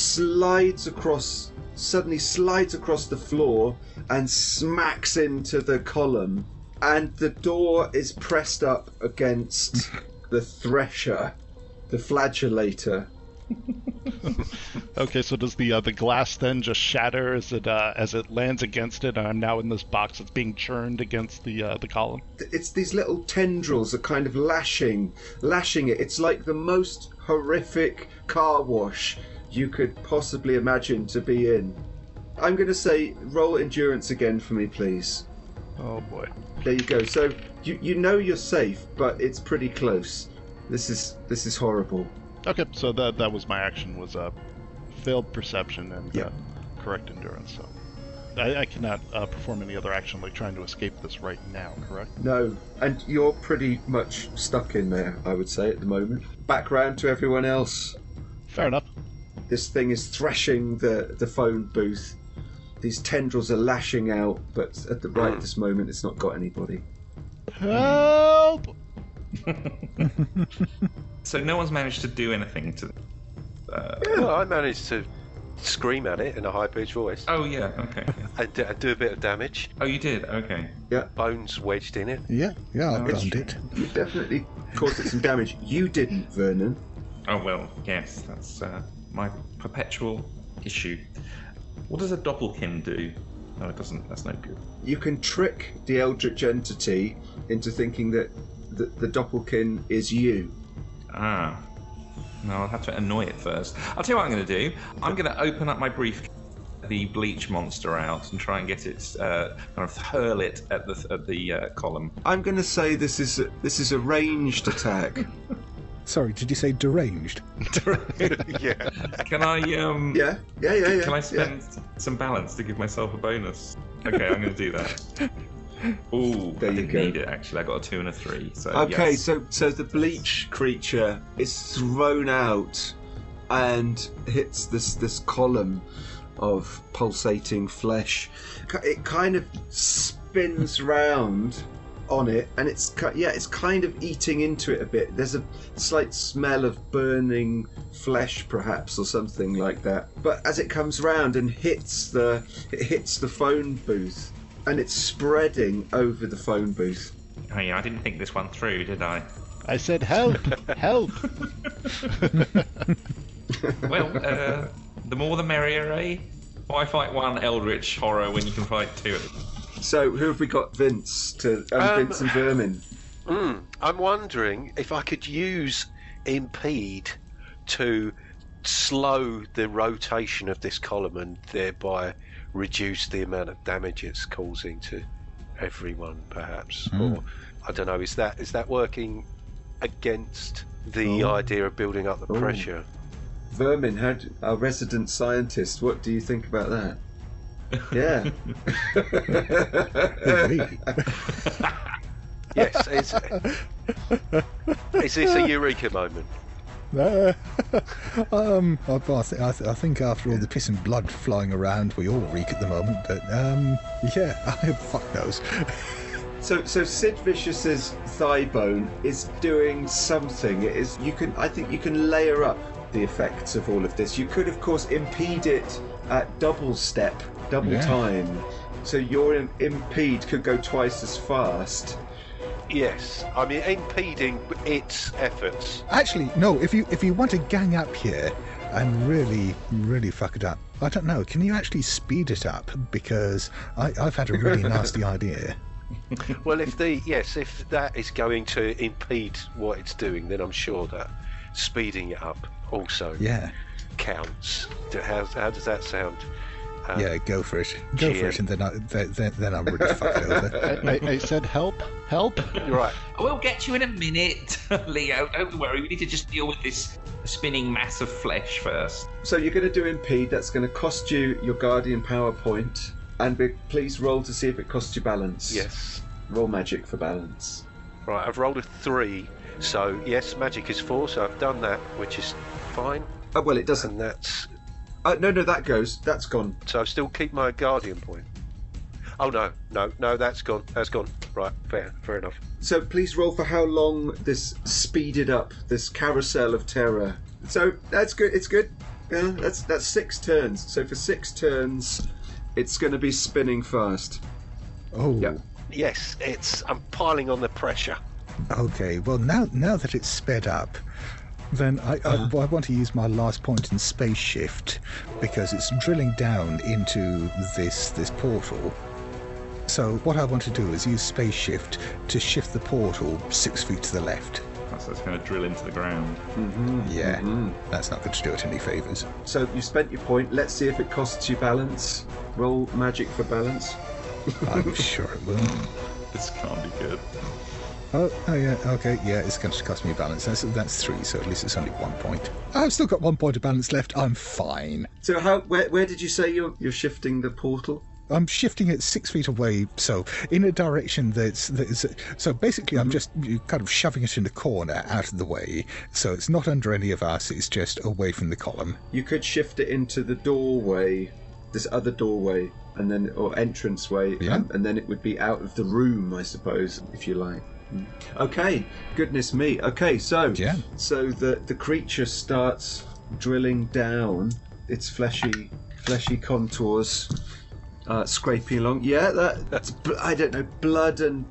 Speaker 1: suddenly slides across the floor and smacks into the column, and the door is pressed up against the thresher, the flagellator.
Speaker 5: Okay, so does the glass then just shatter as it lands against it, and I'm now in this box that's being churned against the column?
Speaker 1: It's these little tendrils are kind of lashing it. It's like the most horrific car wash you could possibly imagine to be in. I'm going to say roll endurance again for me, please.
Speaker 5: Oh boy.
Speaker 1: There you go. So you know you're safe, but it's pretty close. This is horrible.
Speaker 5: Okay, so that was my action, was failed perception and
Speaker 2: Yeah.
Speaker 5: correct endurance. So I cannot perform any other action like trying to escape this right now, correct?
Speaker 1: No, and you're pretty much stuck in there, I would say, at the moment. Back round to everyone else.
Speaker 5: Fair enough.
Speaker 1: This thing is thrashing the phone booth. These tendrils are lashing out, but at the right this moment, it's not got anybody.
Speaker 5: Help!
Speaker 4: So no one's managed to do anything to.
Speaker 3: Well, I managed to scream at it in a high-pitched voice
Speaker 4: Oh yeah, okay.
Speaker 3: and do a bit of damage.
Speaker 4: Oh, you did. Okay.
Speaker 3: Bones wedged in it.
Speaker 2: Yeah, I bombed it.
Speaker 1: You definitely caused it some damage. You didn't, Vernon.
Speaker 4: Oh well, yes, that's my perpetual issue. What does a doppelkin do? No, it doesn't. That's no good.
Speaker 1: You can trick the Eldritch entity into thinking that the doppelkin is you.
Speaker 4: Ah. No, I'll have to annoy it first. I'll tell you what I'm going to do. I'm going to open up my briefcase, the bleach monster out, and try and get it, kind of hurl it at the column.
Speaker 1: I'm going to say this is a ranged attack.
Speaker 2: Sorry, did you say deranged?
Speaker 3: Yeah.
Speaker 4: Can I?
Speaker 1: Yeah.
Speaker 4: Can I spend some balance to give myself a bonus? Okay, I'm going to do that. Ooh,
Speaker 1: There
Speaker 4: I
Speaker 1: you
Speaker 4: didn't
Speaker 1: go.
Speaker 4: need it actually. I got a 2 and a 3. So
Speaker 1: Okay,
Speaker 4: yes.
Speaker 1: so the bleach creature is thrown out and hits this column of pulsating flesh. It kind of spins round on it, and it's kind of eating into it a bit. There's a slight smell of burning flesh, perhaps, or something like that. But as it comes round and hits the phone booth, and it's spreading over the phone booth.
Speaker 4: Oh yeah, I didn't think this one through, did I?
Speaker 5: I said help! Help!
Speaker 4: Well, the more the merrier, eh? Why fight one eldritch horror when you can fight two?
Speaker 1: So who have we got? Vince Vince and Vermin.
Speaker 3: I'm wondering if I could use impede to slow the rotation of this column and thereby reduce the amount of damage it's causing to everyone, perhaps. Or I don't know. Is that working against the idea of building up the pressure?
Speaker 1: Vermin, our resident scientist, what do you think about that? Yeah.
Speaker 3: Yes. Is this a eureka moment?
Speaker 2: I think after all the piss and blood flying around, we all reek at the moment. But yeah, fuck knows.
Speaker 1: So Sid Vicious's thigh bone is doing something. It is. I think you can layer up the effects of all of this. You could, of course, impede it at double time. So your impede could go twice as fast.
Speaker 3: Yes, I mean impeding its efforts.
Speaker 2: Actually, no. If you want to gang up here and really fuck it up, I don't know. Can you actually speed it up? Because I've had a really nasty idea.
Speaker 3: Well, if that is going to impede what it's doing, then I'm sure that speeding it up also counts. How does that sound?
Speaker 2: Yeah, go for it. Go for it, and then I'm really fucked over.
Speaker 5: I said help.
Speaker 3: You're right.
Speaker 4: We'll get you in a minute, Leo. Don't worry. We need to just deal with this spinning mass of flesh first.
Speaker 1: So you're going to do impede. That's going to cost you your guardian power point. And please roll to see if it costs you balance.
Speaker 3: Yes.
Speaker 1: Roll magic for balance.
Speaker 3: Right, I've rolled a 3, so yes, magic is 4, so I've done that, which is fine.
Speaker 1: Oh, well, it doesn't.
Speaker 3: And that's...
Speaker 1: No, that's gone.
Speaker 3: So I still keep my guardian point. Oh, no, that's gone. Right, fair enough.
Speaker 1: So please roll for how long this speeded up, this carousel of terror. So that's good. It's good. Yeah, that's 6 turns. So for 6 turns, it's going to be spinning fast.
Speaker 2: Oh.
Speaker 1: Yeah.
Speaker 3: Yes, I'm piling on the pressure.
Speaker 2: Okay. Well, now that it's sped up, then I want to use my last point in space shift because it's drilling down into this portal. So what I want to do is use space shift to shift the portal 6 feet to the left.
Speaker 4: So it's going to drill into the ground.
Speaker 2: That's not going to do it any favours.
Speaker 1: So you spent your point. Let's see if it costs you balance. Roll magic for balance.
Speaker 2: I'm sure it will.
Speaker 4: This can't be good.
Speaker 2: Oh yeah, okay, yeah, it's going to cost me a balance. That's 3, so at least it's only 1 point. I've still got 1 point of balance left. I'm fine.
Speaker 1: So where did you say you're shifting the portal?
Speaker 2: I'm shifting it 6 feet away, so in a direction that's so basically I'm just kind of shoving it in the corner out of the way, so it's not under any of us, it's just away from the column.
Speaker 1: You could shift it into the doorway, this other doorway, and then or entranceway,
Speaker 2: Yeah.
Speaker 1: and then it would be out of the room, I suppose, if you like. Okay, goodness me. Okay, so
Speaker 2: Yeah.
Speaker 1: so the creature starts drilling down its fleshy contours, scraping along. Yeah, that's I don't know, blood and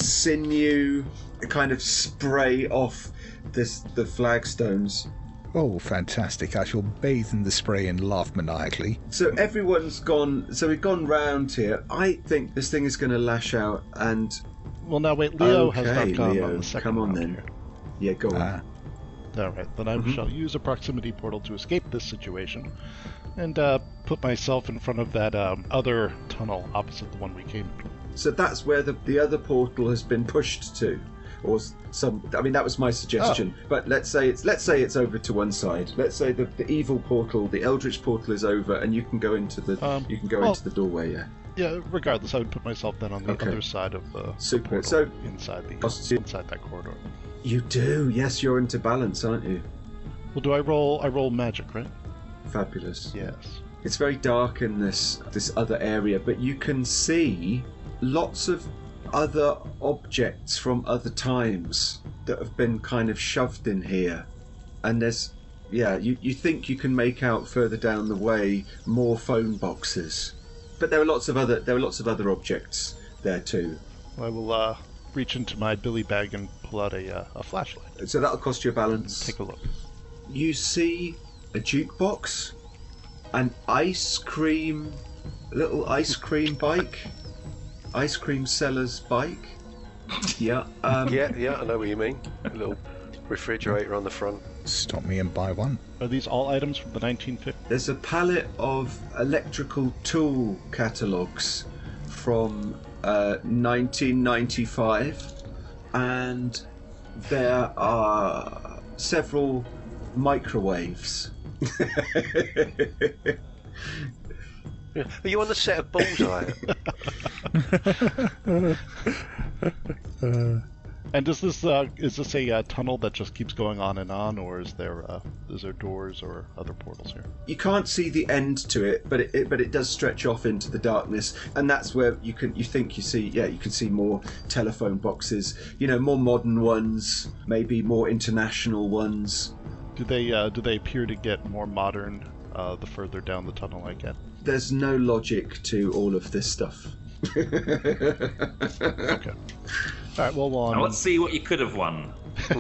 Speaker 1: sinew kind of spray off the flagstones.
Speaker 2: Oh, fantastic. I shall bathe in the spray and laugh maniacally.
Speaker 1: So everyone's gone. So we've gone round here. I think this thing is going to lash out and.
Speaker 5: Well, now wait, Leo has
Speaker 1: Okay,
Speaker 5: not gone
Speaker 1: Leo,
Speaker 5: on the second
Speaker 1: come on
Speaker 5: round
Speaker 1: then.
Speaker 5: here.
Speaker 1: Yeah, go on.
Speaker 2: Ah,
Speaker 5: All right, then I shall use a proximity portal to escape this situation, and put myself in front of that other tunnel opposite the one we came through.
Speaker 1: So that's where the other portal has been pushed to, or some. I mean, that was my suggestion. But let's say it's over to one side. Let's say the evil portal, the Eldritch portal, is over, and you can go into the into the doorway. Yeah.
Speaker 5: Yeah, regardless, I would put myself then on the
Speaker 1: Okay.
Speaker 5: other side of the
Speaker 1: Super.
Speaker 5: portal,
Speaker 1: So-
Speaker 5: inside
Speaker 1: see-
Speaker 5: inside that corridor.
Speaker 1: You do. Yes, you're into balance, aren't you?
Speaker 5: Well, do I roll? I roll magic, right?
Speaker 1: Fabulous.
Speaker 5: Yes.
Speaker 1: It's very dark in this other area, but you can see lots of other objects from other times that have been kind of shoved in here. And there's, you think you can make out further down the way more phone boxes, but there are lots of other objects there too.
Speaker 5: I will reach into my billy bag and pull out a flashlight.
Speaker 1: So that'll cost you a balance.
Speaker 5: Take a look.
Speaker 1: You see a jukebox, an little ice cream bike, ice cream seller's bike. Yeah.
Speaker 3: Yeah, I know what you mean. A little refrigerator on the front.
Speaker 2: stop me and buy one.
Speaker 5: Are these all items from the 1950s?
Speaker 1: There's a pallet of electrical tool catalogues from 1995, and there are several microwaves.
Speaker 3: Yeah. Are you on the set of Bullseye?
Speaker 5: And is this a tunnel that just keeps going on, or is there doors or other portals here?
Speaker 1: You can't see the end to it, but it does stretch off into the darkness, and that's where you can see more telephone boxes, more modern ones, maybe more international ones.
Speaker 5: Do they appear to get more modern the further down the tunnel I get?
Speaker 1: There's no logic to all of this stuff.
Speaker 5: Okay. All right. Well,
Speaker 4: Now let's see what you could have won.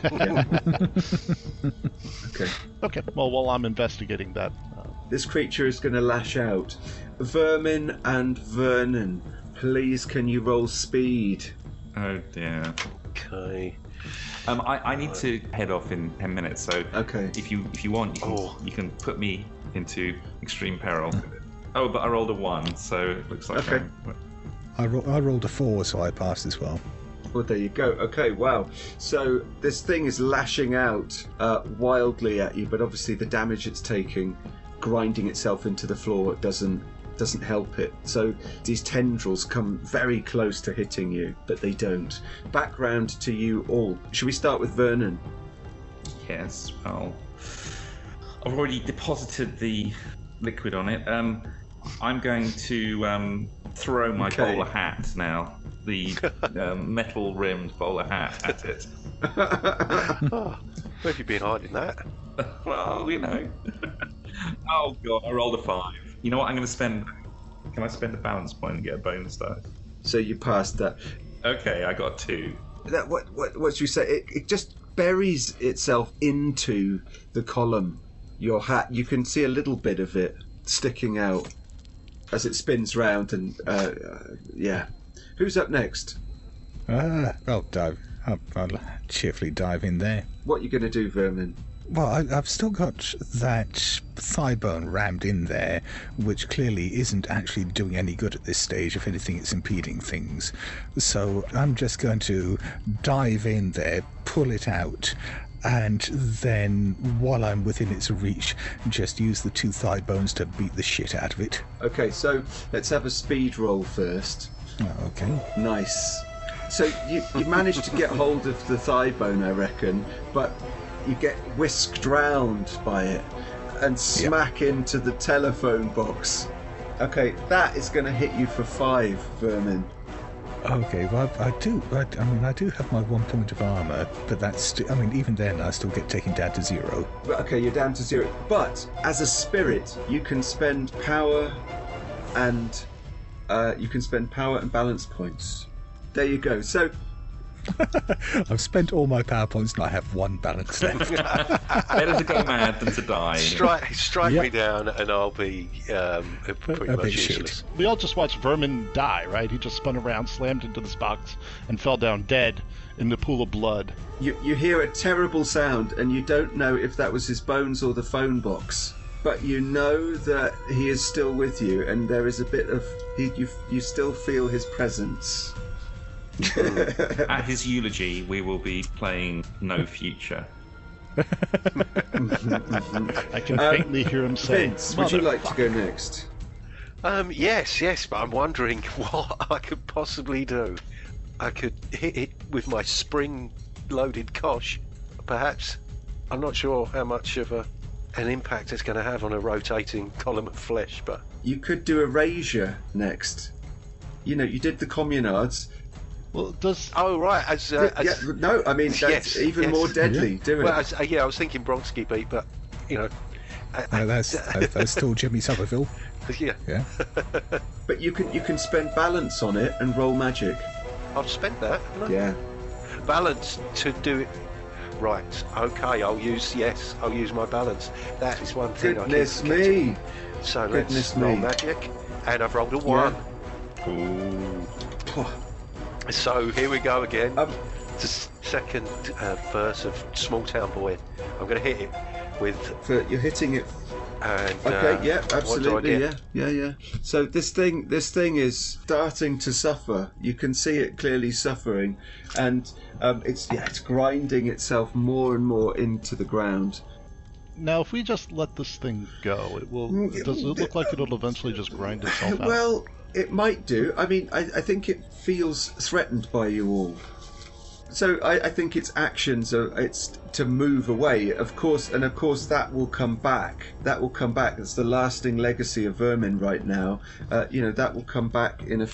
Speaker 1: Okay.
Speaker 5: Okay. Well, while I'm investigating that,
Speaker 1: This creature is going to lash out. Vermin and Vernon, please can you roll speed?
Speaker 4: Oh dear.
Speaker 3: Okay.
Speaker 4: I need to head off in 10 minutes, so
Speaker 1: Okay.
Speaker 4: if you want, you can put me into extreme peril. Oh, but I rolled a 1, so it looks like
Speaker 1: Okay.
Speaker 2: I rolled a 4, so I passed as well.
Speaker 1: Well, there you go. Okay, wow. So this thing is lashing out wildly at you, but obviously the damage it's taking, grinding itself into the floor, doesn't help it. So these tendrils come very close to hitting you, but they don't. Back round to you all. Should we start with Vernon?
Speaker 4: Yes, well, I've already deposited the liquid on it. I'm going to throw my
Speaker 1: Okay.
Speaker 4: bowler hat now. The metal-rimmed bowler hat at it.
Speaker 3: Where have you been hiding that?
Speaker 4: Well, Oh god, I rolled a 5. You know what? I'm going to spend. Can I spend a balance point and get a bonus die?
Speaker 1: So you passed that.
Speaker 4: Okay, I got 2.
Speaker 1: That what you say? It just buries itself into the column. Your hat. You can see a little bit of it sticking out as it spins round, and yeah. Who's up next?
Speaker 2: I'll dive. I'll cheerfully dive in there.
Speaker 1: What are you going to do, Vermin?
Speaker 2: Well, I've still got that thigh bone rammed in there, which clearly isn't actually doing any good at this stage. If anything, it's impeding things. So I'm just going to dive in there, pull it out, and then, while I'm within its reach, just use the 2 thigh bones to beat the shit out of it.
Speaker 1: Okay, so let's have a speed roll first.
Speaker 2: Oh, okay.
Speaker 1: Nice. So you managed to get hold of the thigh bone, I reckon, but you get whisked round by it and smack into the telephone box. Okay, that is going to hit you for 5, Vermin.
Speaker 2: Okay, well, I do have my 1 point of armor, but that's, even then, I still get taken down to 0.
Speaker 1: Okay, you're down to 0. But as a spirit, you can spend power and balance points. There you go. So
Speaker 2: I've spent all my power points and I have 1 balance left.
Speaker 4: Better to go mad than to die.
Speaker 3: Strike me down and I'll be pretty
Speaker 2: A
Speaker 3: much
Speaker 2: bit
Speaker 3: useless.
Speaker 2: shit.
Speaker 5: We all just watched Vermin die, right? He just spun around, slammed into this box, and fell down dead in the pool of blood.
Speaker 1: you hear a terrible sound, and you don't know if that was his bones or the phone box. But you know that he is still with you, and there is a bit of you still feel his presence.
Speaker 4: At his eulogy, we will be playing No Future.
Speaker 5: I can faintly hear him say,
Speaker 1: Vince, would you like to go next?
Speaker 3: Yes, but I'm wondering what I could possibly do. I could hit it with my spring-loaded kosh, perhaps. I'm not sure how much of an impact it's going to have on a rotating column of flesh, but...
Speaker 1: You could do Erasure next. You know, you did the communards.
Speaker 5: Well, does...
Speaker 3: Oh, right,
Speaker 1: No, I mean, that's even more deadly. Do it.
Speaker 3: Well, I was thinking Bronski beat, but, you know...
Speaker 2: That's still Jimmy Somerville.
Speaker 3: Yeah.
Speaker 2: Yeah.
Speaker 1: But you can spend balance on it and roll magic.
Speaker 3: I've spent that, haven't I?
Speaker 1: Yeah.
Speaker 3: Balance to do it... Right, okay, I'll use my balance. That is one thing
Speaker 1: Goodness
Speaker 3: I can get
Speaker 1: me.
Speaker 3: to. So
Speaker 1: Goodness
Speaker 3: let's roll
Speaker 1: me.
Speaker 3: magic. And I've rolled a 1.
Speaker 1: Ooh.
Speaker 3: So here we go again.
Speaker 1: Um,
Speaker 3: It's the second verse of Small Town Boy. I'm going to hit it with...
Speaker 1: You're hitting it.
Speaker 3: And,
Speaker 1: Okay, yeah,
Speaker 3: what do I
Speaker 1: absolutely,
Speaker 3: get?
Speaker 1: yeah. So this thing is starting to suffer. You can see it clearly suffering, and it's grinding itself more and more into the ground.
Speaker 5: Now, if we just let this thing go, does it look like it'll eventually just grind itself out?
Speaker 1: Well, it might do. I mean, I think it feels threatened by you all. So I think its actions it's to move away, of course, and of course that will come back. That will come back. It's the lasting legacy of Vermin right now. That will come back in a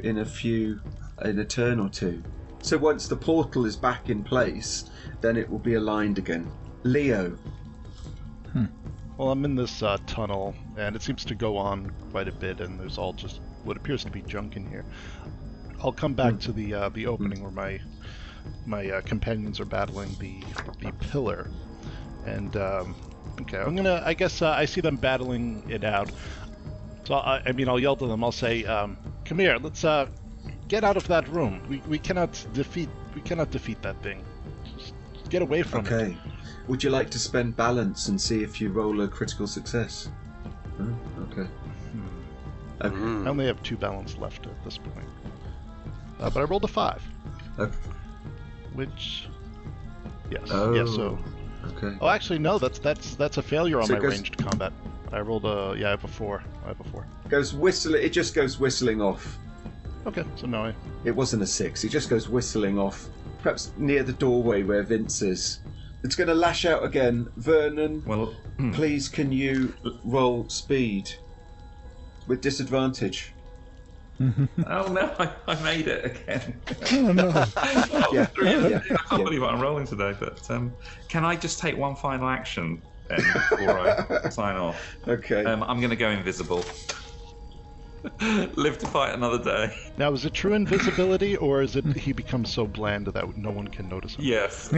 Speaker 1: turn or two. So once the portal is back in place, then it will be aligned again. Leo.
Speaker 5: Well, I'm in this tunnel, and it seems to go on quite a bit, and there's all just what appears to be junk in here. I'll come back to the opening where my companions are battling the pillar, and okay, I guess I see them battling it out. So I'll yell to them. I'll say, "Come here, let's get out of that room. We cannot defeat that thing. Just get away from it."
Speaker 1: Okay. Would you like to spend balance and see if you roll a critical success? Oh, okay.
Speaker 5: I only have 2 balance left at this point, but I rolled a 5.
Speaker 1: Okay.
Speaker 5: Which, yes,
Speaker 1: Oh,
Speaker 5: yeah. So,
Speaker 1: okay.
Speaker 5: oh, actually, no. That's a failure on
Speaker 1: So
Speaker 5: my
Speaker 1: it goes-
Speaker 5: ranged combat. I rolled I have a 4.
Speaker 1: Goes whistling. It just goes whistling off.
Speaker 5: Okay, so no,
Speaker 1: It wasn't a 6. It just goes whistling off, perhaps near the doorway where Vince is. It's going to lash out again. Vernon,
Speaker 4: Well,
Speaker 1: please, can you roll speed with disadvantage?
Speaker 4: oh no, I made it again.
Speaker 2: Oh no.
Speaker 1: Yeah.
Speaker 4: I can't believe what I'm rolling today, but can I just take one final action then before I sign off?
Speaker 1: Okay.
Speaker 4: I'm going to go invisible. Live to fight another day.
Speaker 5: Now, is it true invisibility, or is it he becomes so bland that no one can notice him?
Speaker 4: Yes.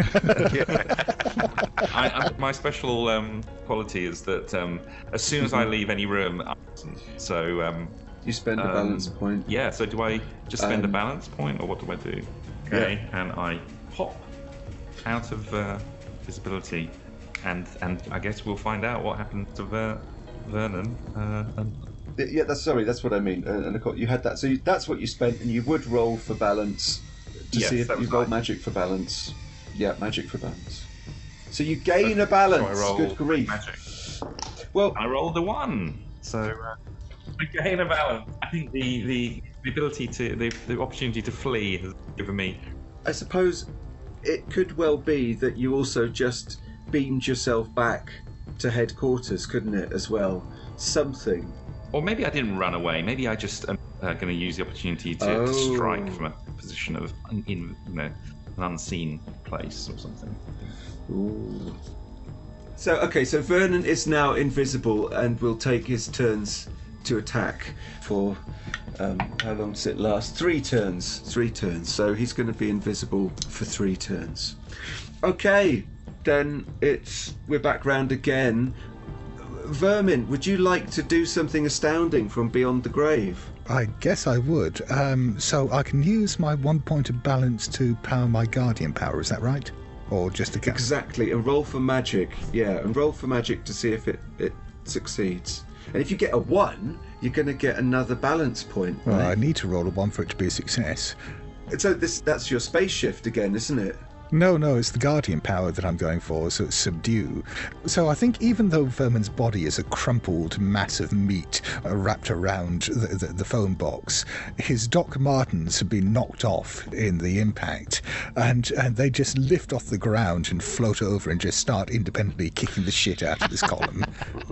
Speaker 4: My special quality is that as soon as I leave any room, so
Speaker 1: you spend a balance point.
Speaker 4: yeah. So do I just spend a balance point, or what do I do? Okay, and I pop out of visibility and I guess we'll find out what happened to Vernon.
Speaker 1: Yeah, that's what I mean. And of course, you had that. So that's what you spent, and you would roll for balance to
Speaker 4: Yes,
Speaker 1: see if
Speaker 4: that
Speaker 1: you
Speaker 4: was
Speaker 1: roll
Speaker 4: right.
Speaker 1: magic for balance. Yeah, magic for balance. So you gain a balance.
Speaker 4: So I roll
Speaker 1: Good grief.
Speaker 4: magic.
Speaker 1: Well,
Speaker 4: I rolled a 1, so I gain a balance. I think the ability to the opportunity to flee has given me.
Speaker 1: I suppose it could well be that you also just beamed yourself back to headquarters, couldn't it, as well? Something.
Speaker 4: Or maybe I didn't run away. Maybe I just am going to use the opportunity to strike from a position of in an unseen place or something.
Speaker 1: Ooh. So Vernon is now invisible and will take his turns to attack for how long does it last? 3 turns. 3 turns. So he's going to be invisible for 3 turns. Okay, then we're back round again. Vermin, would you like to do something astounding from beyond the grave?
Speaker 2: I guess I would. So I can use my 1 point of balance to power my guardian power, is that right? Or just to cast?
Speaker 1: Exactly, and roll for magic. Yeah, and roll for magic to see if it succeeds. And if you get a 1, you're going to get another balance point.
Speaker 2: Well,
Speaker 1: Right?
Speaker 2: I need to roll a 1 for it to be a success.
Speaker 1: So that's your space shift again, isn't it?
Speaker 2: No, it's the guardian power that I'm going for, so it's subdue. So I think even though Vermin's body is a crumpled mass of meat wrapped around the phone box, his Doc Martens have been knocked off in the impact, and they just lift off the ground and float over and just start independently kicking the shit out of this column.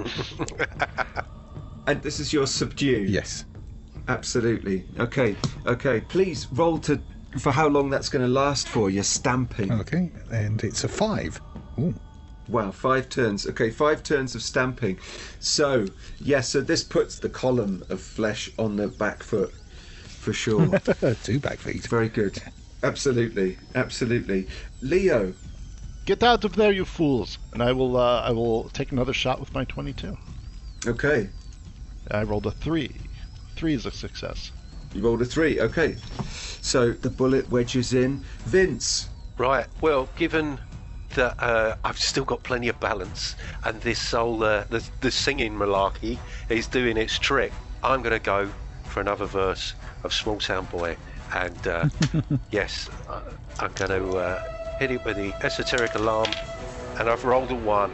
Speaker 1: And this is your subdue?
Speaker 2: Yes.
Speaker 1: Absolutely. Okay. Please roll for how long that's going to last for. You're stamping.
Speaker 2: Okay, and it's a 5. Ooh.
Speaker 1: Wow, 5 turns. Okay, 5 turns of stamping. So, so this puts the column of flesh on the back foot, for sure.
Speaker 2: 2 back feet.
Speaker 1: Very good. Absolutely. Leo.
Speaker 5: Get out of there, you fools! And I will take another shot with my 22.
Speaker 1: Okay.
Speaker 5: I rolled a 3. 3 is a success.
Speaker 1: You rolled a 3. Okay. So the bullet wedges in. Vince.
Speaker 3: Right. Well, given that I've still got plenty of balance, and this whole the singing malarkey is doing its trick, I'm going to go for another verse of Small Sound Boy, and yes, I'm going to hit it with the esoteric alarm, and I've rolled a 1.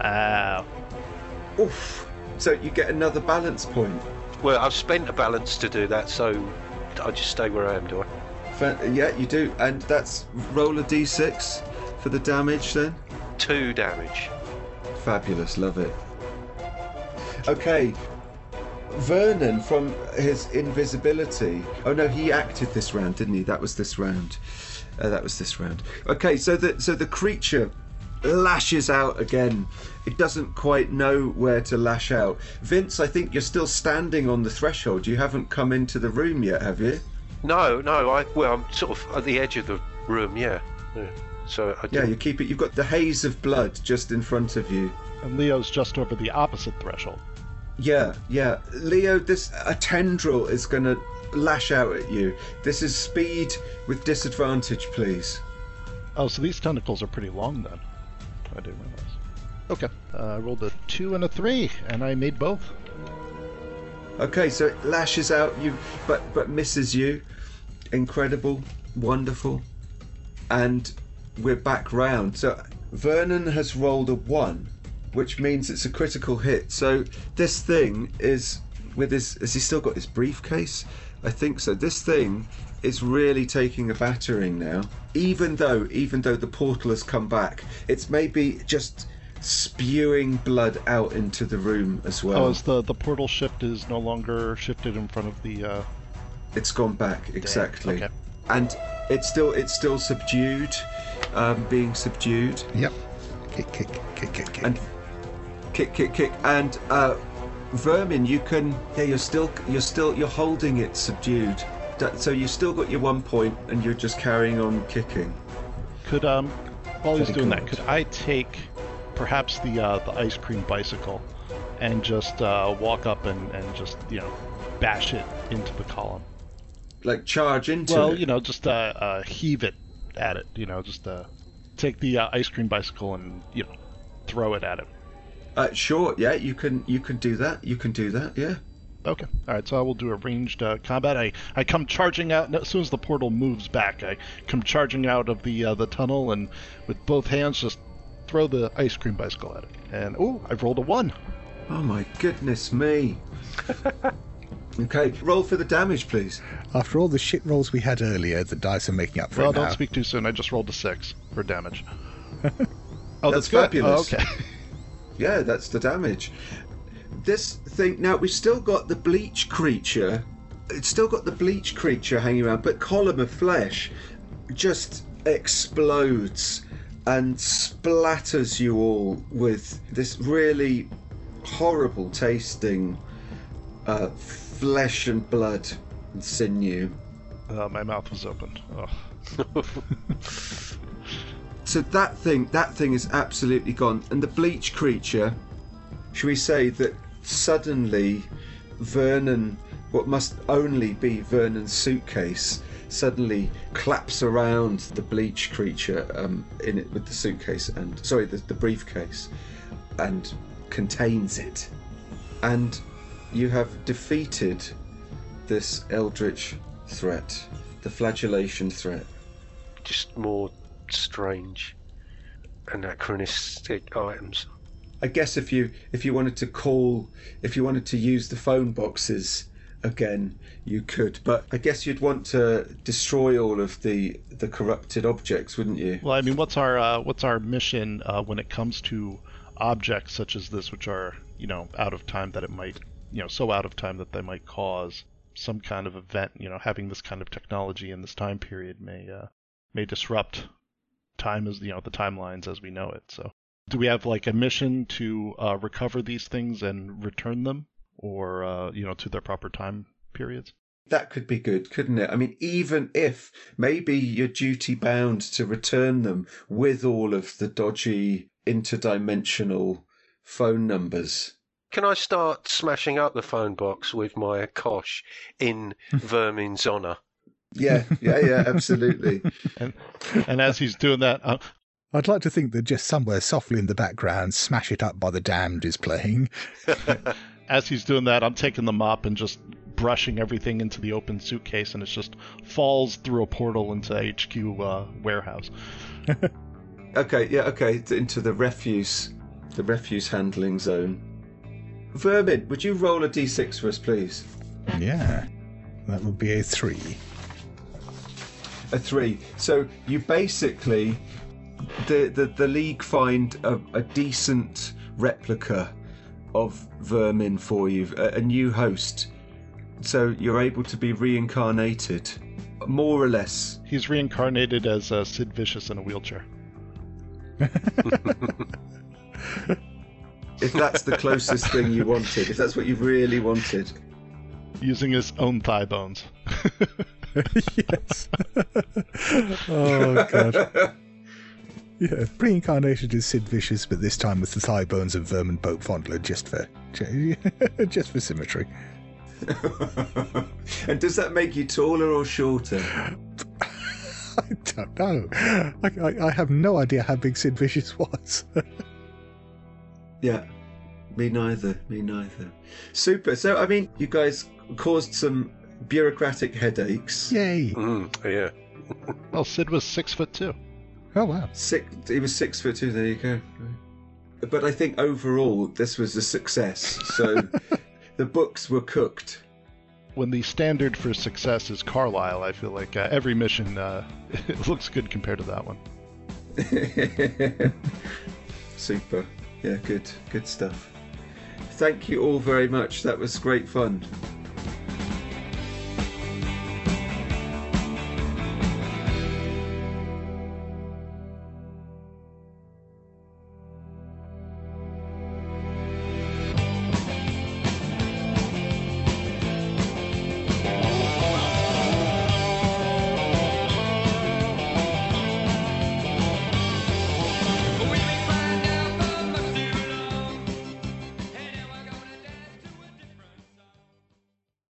Speaker 1: Oof. So you get another balance point.
Speaker 3: Well, I've spent a balance to do that, so I just stay where I am, do I?
Speaker 1: Yeah, you do. And that's roll a d6 for the damage then.
Speaker 3: 2 damage.
Speaker 1: Fabulous, love it. Okay. Vernon, from his invisibility. Oh no, he acted this round, didn't he? That was this round. Okay, so the creature lashes out again. It doesn't quite know where to lash out. Vince, I think you're still standing on the threshold. You haven't come into the room yet, have you?
Speaker 3: No, I'm sort of at the edge of the room, yeah. So
Speaker 1: you keep it. You've got the haze of blood just in front of you.
Speaker 5: And Leo's just over the opposite threshold.
Speaker 1: Yeah. Leo, a tendril is going to lash out at you. This is speed with disadvantage, please.
Speaker 5: Oh, so these tentacles are pretty long then. I didn't realize. Okay, I rolled a 2 and a 3, and I made both.
Speaker 1: Okay, so it lashes out you, but misses you. Incredible, wonderful, and we're back round. So Vernon has rolled a 1, which means it's a critical hit. So this thing is with his. Has he still got his briefcase? I think so. This thing is really taking a battering now. Even though the portal has come back, it's maybe just spewing blood out into the room as well.
Speaker 5: Oh, as the portal shift is no longer shifted in front of the.
Speaker 1: It's gone back, exactly.
Speaker 5: Okay.
Speaker 1: And it's still subdued, being subdued.
Speaker 2: Yep. Kick.
Speaker 1: And kick. And Vermin, you can. Yeah, you're holding it subdued. So you still got your 1 point, and you're just carrying on kicking.
Speaker 5: Could while he's
Speaker 1: Very
Speaker 5: doing that,
Speaker 1: good.
Speaker 5: could I take perhaps the ice cream bicycle and just walk up and just bash it into the column?
Speaker 1: Like charge into it.
Speaker 5: Well, just heave it at it. Just take the ice cream bicycle and throw it at him.
Speaker 1: Sure, yeah, you can do that. You can do that, yeah.
Speaker 5: Okay. All right. So I will do a ranged combat. I come charging out as soon as the portal moves back. I come charging out of the tunnel and with both hands just throw the ice cream bicycle at it. And I've rolled a 1.
Speaker 1: Oh my goodness me. Okay, roll for the damage, please.
Speaker 2: After all the shit rolls we had earlier, the dice are making up for
Speaker 5: Well,
Speaker 2: it now.
Speaker 5: don't speak too soon. I just rolled a 6 for damage. Oh,
Speaker 1: That's
Speaker 5: good.
Speaker 1: fabulous.
Speaker 5: Oh, okay.
Speaker 1: Yeah, that's the damage. This thing, now we've still got the bleach creature. It's still got the bleach creature hanging around, but Column of Flesh just explodes and splatters you all with this really horrible tasting flesh and blood and sinew.
Speaker 5: My mouth was opened. Oh.
Speaker 1: So that thing is absolutely gone. And the bleach creature, should we say that suddenly Vernon, what must only be Vernon's suitcase, suddenly claps around the bleach creature in it with the suitcase and the briefcase and contains it. And you have defeated this eldritch threat, the flagellation threat.
Speaker 3: Just more strange anachronistic items.
Speaker 1: I guess if you wanted to use the phone boxes again, you could, but I guess you'd want to destroy all of the corrupted objects, wouldn't you?
Speaker 5: Well, I mean, what's our mission when it comes to objects such as this, which are out of time that it might so out of time that they might cause some kind of event. Having this kind of technology in this time period may disrupt time as the timelines as we know it. So, do we have like a mission to recover these things and return them, or to their proper time periods?
Speaker 1: That could be good, couldn't it? I mean, even if maybe you're duty bound to return them with all of the dodgy interdimensional phone numbers.
Speaker 3: Can I start smashing up the phone box with my kosh in Vermin's honour?
Speaker 1: Yeah, absolutely.
Speaker 5: and as he's doing that,
Speaker 2: I'd like to think that just somewhere softly in the background, Smash It Up by the Damned is playing.
Speaker 5: As he's doing that, I'm taking the mop and just brushing everything into the open suitcase, and it just falls through a portal into HQ warehouse.
Speaker 1: Okay, into the refuse handling zone. Vermin, would you roll a d6 for us, please?
Speaker 2: Yeah, that would be a 3.
Speaker 1: A 3. So you basically, the League find a decent replica of Vermin for you, a new host. So you're able to be reincarnated, more or less.
Speaker 5: He's reincarnated as Sid Vicious in a wheelchair.
Speaker 1: If that's the closest thing you wanted, if that's what you really wanted.
Speaker 5: Using his own thigh bones.
Speaker 2: Yes. Oh, God. Yeah, reincarnated as Sid Vicious, but this time with the thigh bones of Vermin Boat Fondler, just for symmetry.
Speaker 1: And does that make you taller or shorter?
Speaker 2: I don't know. I have no idea how big Sid Vicious was.
Speaker 1: Yeah, me neither. Super. So, I mean, you guys caused some bureaucratic headaches.
Speaker 2: Yay.
Speaker 3: Yeah.
Speaker 5: Well, Sid was 6'2".
Speaker 2: Oh, wow.
Speaker 1: He was 6'2", there you go. But I think overall, this was a success. So the books were cooked.
Speaker 5: When the standard for success is Carlisle, I feel like every mission it looks good compared to that one.
Speaker 1: Super. Yeah, good stuff. Thank you all very much. That was great fun.